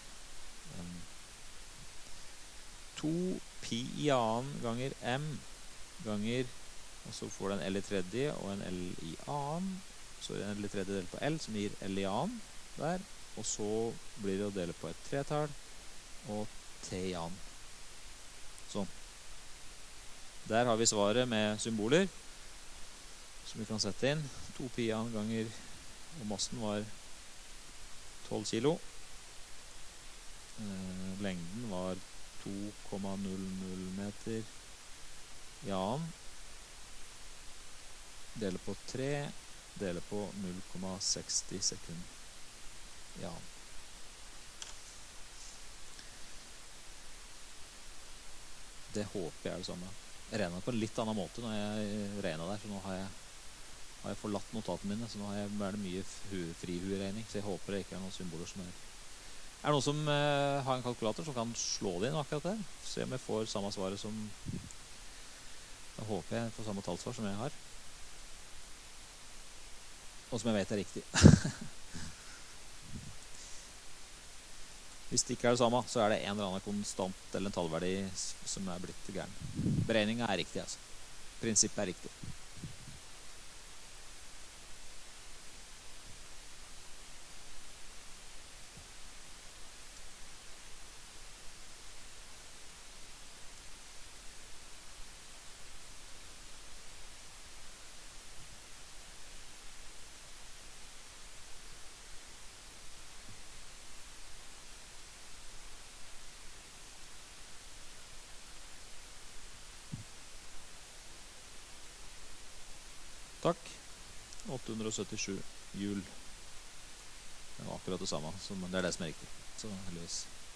2 pi i annen ganger m ganger, og så får det en l i tredje og en l i annen. Så en l i tredje del på l som gir l i annen der. Og så blir det å dele på et tretall og t i annen. Sånn. Der har vi svaret med symboler som vi kan sette inn. 2 pi i annen ganger, og massen var 12 kilo. Lengden var 2,00 meter i annen. Dele på 3, dele på 0,60 sekund i annen. Det håper jeg det samme. Jeg regnet på en litt annen måte når jeg regnet der, så nå har jeg forlatt notatene mine, så nå er det mye frihueregning, så jeg håper det ikke noen symboler som det noen som har en kalkulator som kan slå det inn akkurat der, se om jeg får samme svaret som, da håper jeg får samme tallsvar som jeg har, og som jeg vet riktig. Hvis det ikke det samme, så det en eller annen konstant eller en tallverdi som blitt gæren. Beregningen riktig, altså. Prinsippet riktig. Takk. 877 hjul. Det var akkurat det samme, så det det som riktig. Så heldigvis.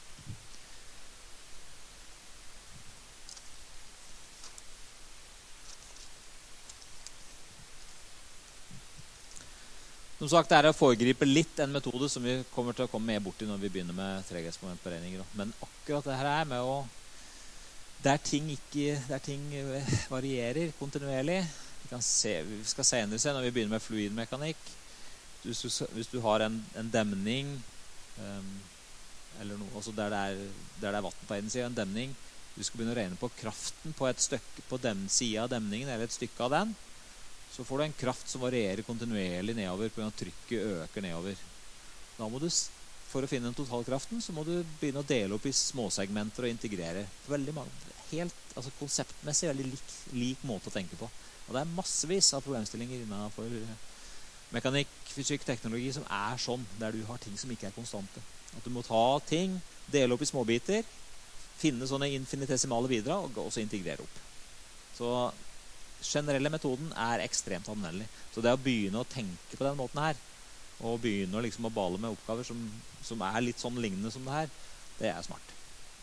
Som sagt, det å foregripe litt en metode som vi kommer til å komme mer bort i når vi begynner med treghetsmomentberegninger. Men akkurat det her med å der ting varierer kontinuerlig. Vi skal senere se når vi begynner med fluidmekanikk. Hvis du har en demning, eller noe, altså der det er vatten på en side, en demning, du skal begynne å regne på kraften på et stykke på den siden av demningen, eller et stykke av den, så får du en kraft som varierer kontinuerlig nedover, på grunn av trykket øker nedover. Da må du, for å finne den totalkraften, så må du begynne å dele opp i småsegmenter og integrere. Veldig mange, konseptmessig veldig lik måte å tenke på. Og det er massevis av problemstillinger innenfor mekanikk, fysikk, teknologi som er sånn, der du har ting som ikke er konstante. At du må ta ting, dele opp i småbiter, finne sånne infinitesimale bidrag, og også integrere opp. Så generelle metoden er ekstremt anvendelig. Så det å begynne å tenke på den måten her, og begynne liksom å bale med oppgaver som er litt sånn lignende som det her, det er smart.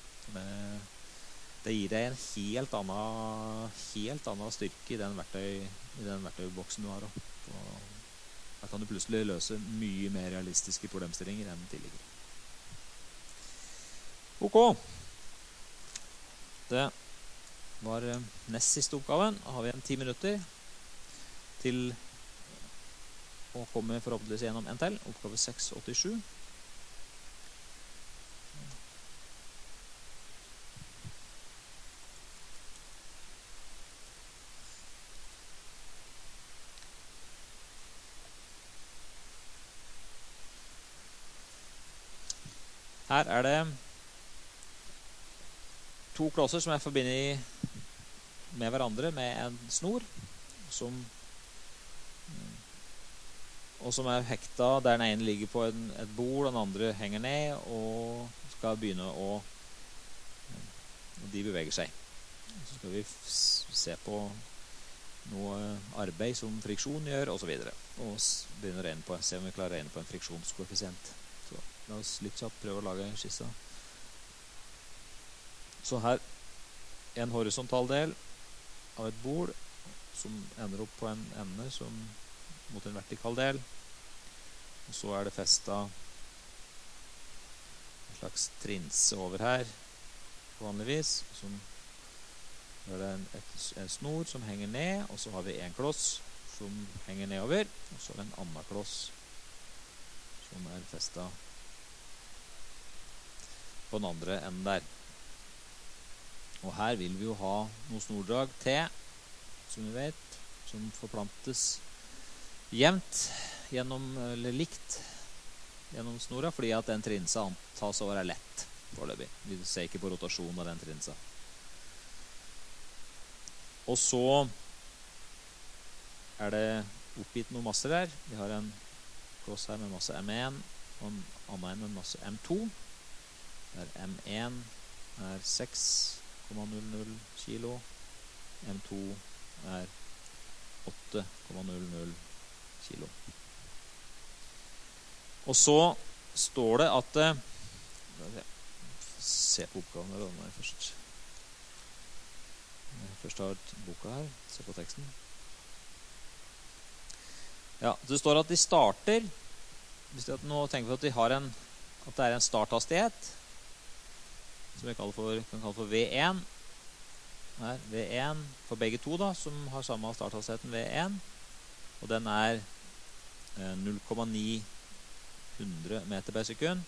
Det gir deg en helt annen styrke i den verktøyboksen du har. Da kan du plutselig løse mye mer realistiske problemstillinger enn tidligere. Ok. Det var nest siste oppgaven. Da har vi 10 minutter til å komme forhåpentligvis gjennom en til. Oppgave 687. Her er det to klosser som er forbundet med hverandre med en snor, og som er hekta der den ene ligger på et bord, og den andre henger ned, og skal begynne og de beveger seg. Så skal vi se på noe arbeid som friksjon gjør, og så videre. Og begynne å regne på, se om vi klarer å regne på en friksjonskoeffisient. La oss litt kjapt prøve å lage en skisse. Så her en horisontal del av et bord som ender opp på en ende mot en vertikal del. Og så er det festet en slags trinse over her, vanligvis. Så er det en snor som henger ned, og så har vi en kloss som henger nedover, og så er det en annen kloss som er festet på den andre enden der. Og her vil vi jo ha noen snordrag til, som vi vet, som forplantes jevnt eller likt gjennom snora, fordi at den trinsa antas å være lett foreløpig. Vi ser ikke på rotasjonen av den trinsa. Og så er det oppgitt noen masser her. Vi har en kloss her med masse M1 og en annen med masse M2. Der M1 er 6,00 kilo, M2 er 8,00 kilo. Og så står det at se på oppgaven her, når jeg først har boka her, se på teksten. Ja, det står at de starter, hvis nå tenker vi at det er en starthastighet, som vi kan kalle for V1. Her, V1 for begge to da, som har samme starthastigheten V1. Og den er 0,900 meter per sekund.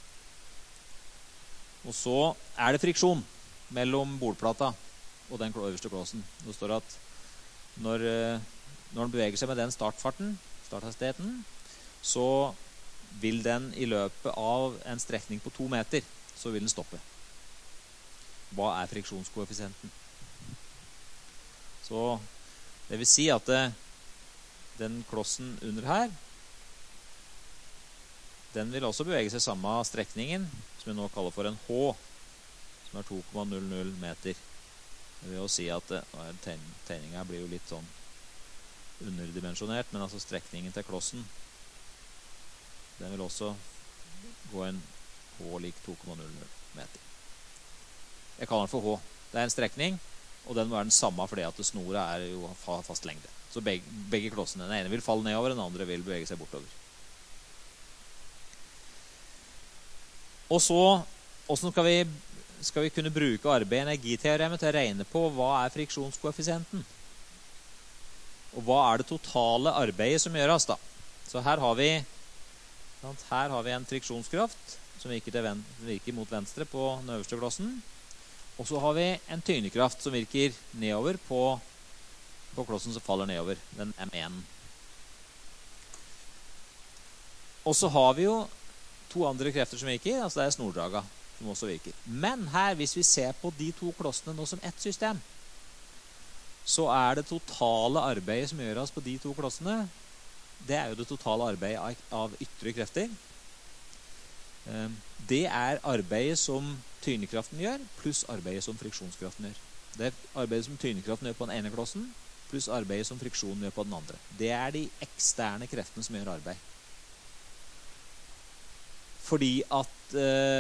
Og så er det friksjon mellom bordplata og den øverste klossen. Det står at når den beveger seg med den starthastigheten, så vil den i løpet av en strekning på 2 meter, så vil den stoppe. Hva er friksjonskoeffisienten? Så det vil si at den klossen under her, den vil også bevege seg samme strekningen, som vi nå kaller for en H, som er 2,00 meter. Det vil jo si at tegningen blir jo litt sånn underdimensjonert, men altså strekningen til klossen, den vil også gå en H lik 2,00 meter. Jeg kaller den for H. Det er en strekning, og den må være den samme fordi at snora er jo fast lengde. Så begge klossene, den ene vil falle nedover, den andre vil bevege seg bortover. Og så, hvordan skal vi skal vi kunne bruke arbeid-energiteoremet til å regne på hva er friksjonskoeffisienten. Og hva er det totale arbeidet som gjøres da? Så her har vi en friksjonskraft som virker mot venstre på den øverste klossen. Og så har vi en tyngdekraft som virker nedover på klossen som faller nedover, den M1. Og så har vi jo to andre krefter som virker, altså det er snordraga som også virker. Men her, hvis vi ser på de to klossene nå som ett system, så er det totale arbeidet som gjøres på de to klossene, det er jo det totale arbeidet av ytre krefter. Det er arbeidet som tyngdekraften gjør, pluss arbeidet som friksjonskraften gjør. Det er arbeidet som tyngdekraften gjør på den ene klossen, pluss arbeidet som friksjonen gjør på den andre. Det er de eksterne kreftene som gjør arbeid. Fordi at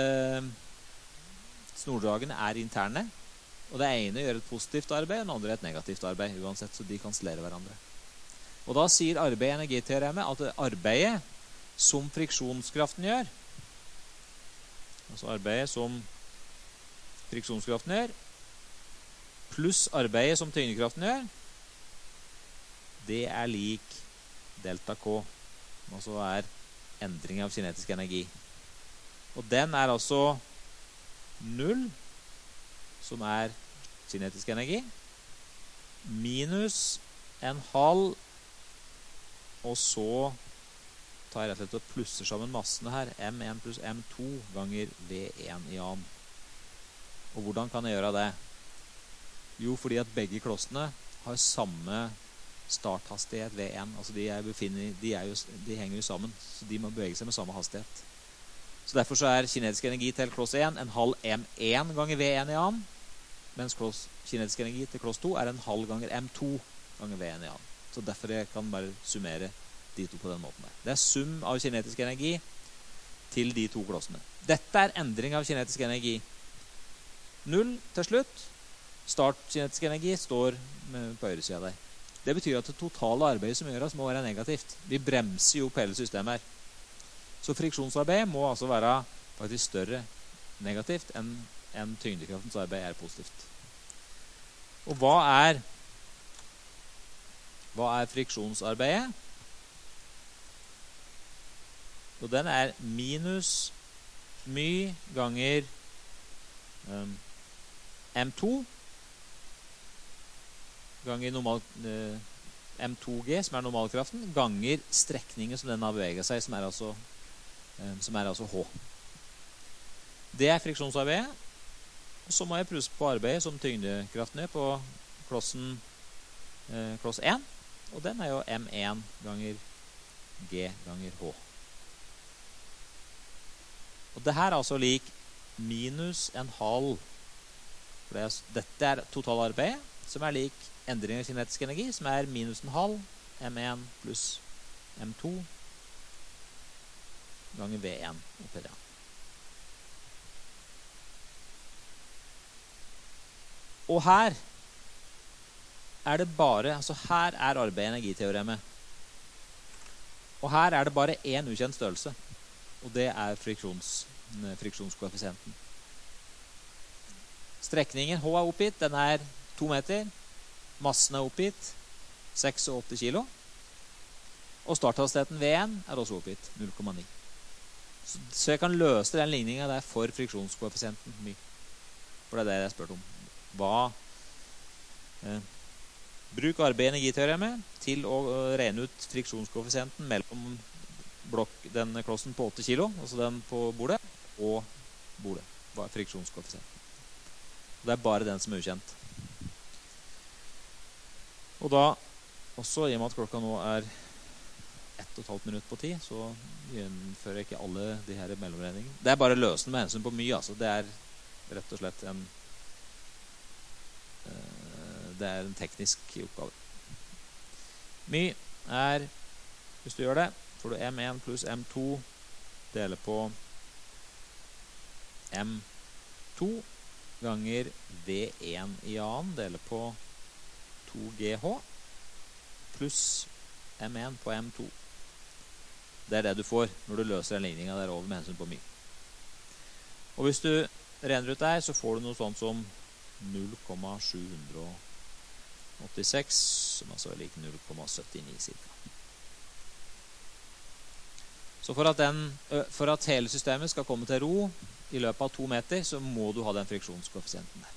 snordragene er interne, og det ene gjør et positivt arbeid, og den andre et negativt arbeid, uansett, så de kansellerer hverandre. Og da sier arbeid-energiteoremet at arbeidet som friksjonskraften gjør, altså arbeidet som friksjonskraften gjør, pluss arbeidet som tyngdekraften gjør, det er lik delta K, som altså er endring av kinetisk energi. Og den er altså 0, som er kinetisk energi, minus en halv, og så tar jeg rett og slett og plusser sammen massene her, M1 pluss M2 ganger V1 i annen. Og hvordan kan jeg gjøre det? Jo, fordi at begge klossene har samme starthastighet V1. Altså de henger jo sammen, så de må bevege seg med samme hastighet. Så derfor så er kinetisk energi til kloss 1 en halv M1 ganger V1 i annen, mens kinetisk energi til kloss 2 er en halv ganger M2 ganger V1 i annen. Så derfor jeg kan bare summere de to på den måten der. Det er sum av kinetisk energi til de to klossene. Dette er endring av kinetisk energi. 0 til slutt. Start kinetisk energi står på høyre siden der. Det betyr at det totale arbeidet som gjøres må være negativt. Vi bremser jo på hele systemet her. Så friksjonsarbeidet må altså være faktisk større negativt enn tyngdekraftens arbeid er positivt. Og hva er friksjonsarbeidet? Og den er minus my ganger M2 ganger M2G, som er normalkraften, ganger strekningen som den har beveget seg, som er altså H. Det er friksjonsarbeidet. Og så må jeg plusse på arbeidet som tyngdekraften gjør på kloss 1. Og den er jo M1 ganger G ganger H. Og det her er altså lik minus en halv. Dette er totalarbeidet, som er lik endring av kinetisk energi, som er minus en halv M1 pluss M2 ganger V1 oppi det. Og her er det bare, altså her er arbeid-energiteoremet. Og her er det bare en ukjent størrelse, og det er friksjonskoeffisienten. Strekningen H er oppgitt, den er 2 meter. Massen er oppgitt, 86 kilo. Og starthastigheten V1 er også oppgitt, 0,9. Så jeg kan løse den ligningen der for friksjonskoeffisienten my. For det er det jeg spurte om. Bruk arbeid-energiteoremet til å regne ut friksjonskoeffisienten mellom den klossen på 8 kilo, altså den på bordet, og bordet. Friksjonskoeffisienten. Det er bare den som er ukjent. Og da, også i og med at klokka nå er 1,5 minutt på 10, så gjennomfører jeg ikke alle de her mellomregningene. Det er bare løsende med hensyn på mye, altså. Det er rett og slett en teknisk oppgave. My er, hvis du gjør det, får du M1 pluss M2 deler på M2 ganger V1 i annen deler på 2GH pluss M1 på M2. Det er det du får når du løser den ligningen der over med hensyn på my. Og hvis du regner ut der, så får du noe sånt som 0,786, som altså er lik 0,79 cirka. Så for at hele systemet skal komme til ro i løpet av 2 meter, så må du ha den friksjonskoeffisienten der.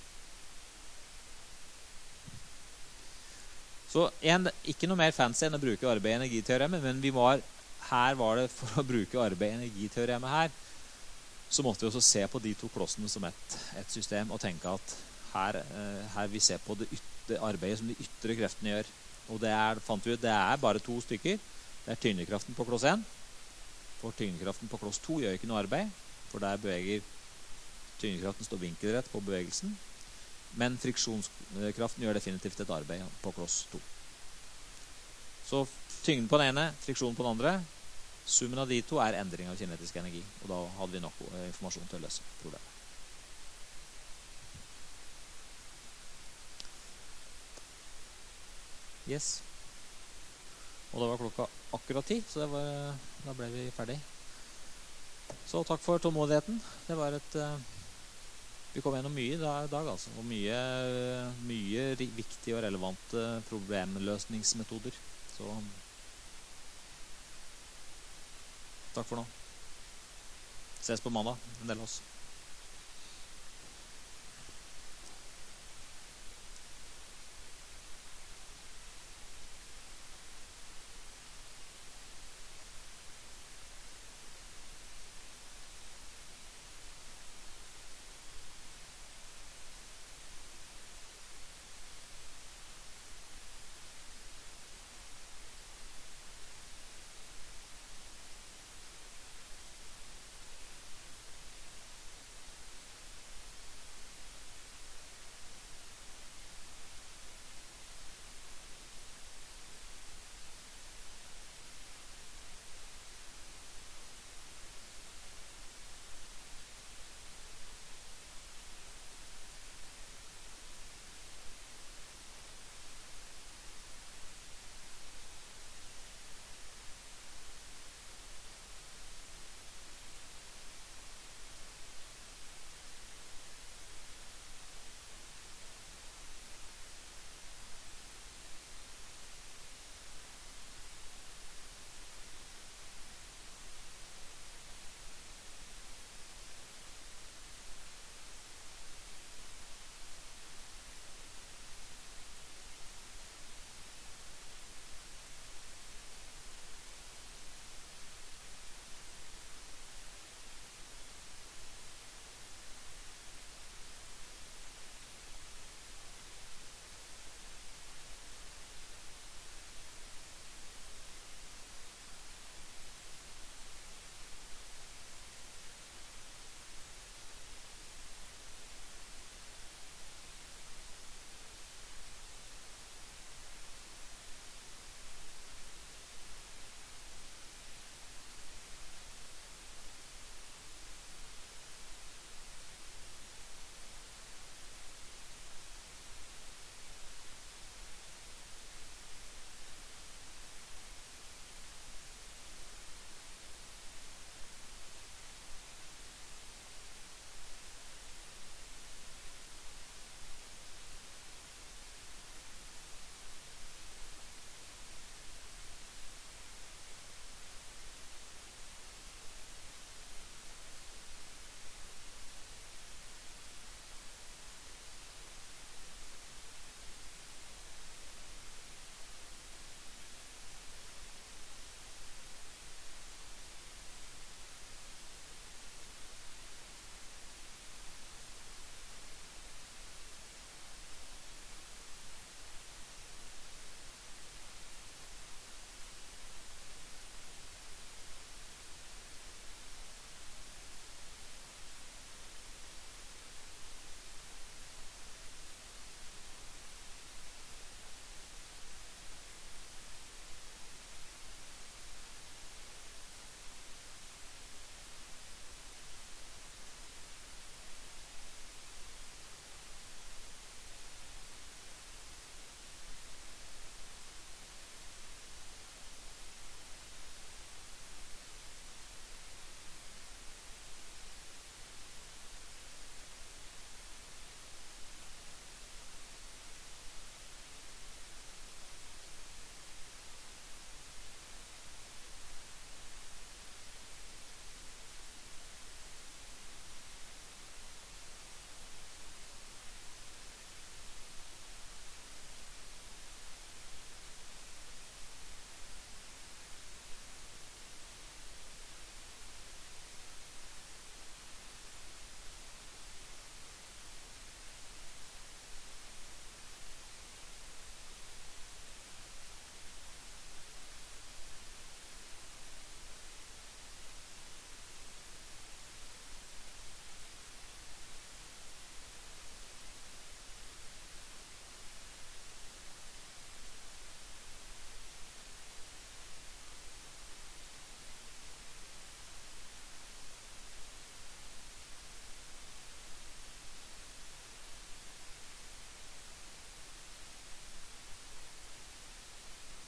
Så ikke noe mer fancy enn å bruke arbeid i energiteoremet, men her var det for å bruke arbeid i energiteoremet her, så måtte vi også se på de 2 klossene som et system, og tenke at her vi ser på det arbeidet som de ytre kreftene gjør. Og fant vi ut, det er bare 2 stykker. Det er tyngdekraften på kloss 1. For tyngdekraften på kloss 2 gjør ikke noe arbeid, for der beveger tyngdekraften står vinkelrett på bevegelsen. Men friksjonskraften gjør definitivt et arbeid på kloss 2. Så tyngden på den ene, friksjonen på den andre. Summen av de 2 er endring av kinetisk energi, og da hadde vi nok informasjon til å løse problemet. Yes. Og da var klokka akkurat 10, så da ble vi ferdig. Så takk for tålmodigheten. Det var vi kom gjennom mye i dag, altså. Og mye viktige og relevante problemløsningsmetoder. Så takk for nå. Ses på mandag, en del av oss.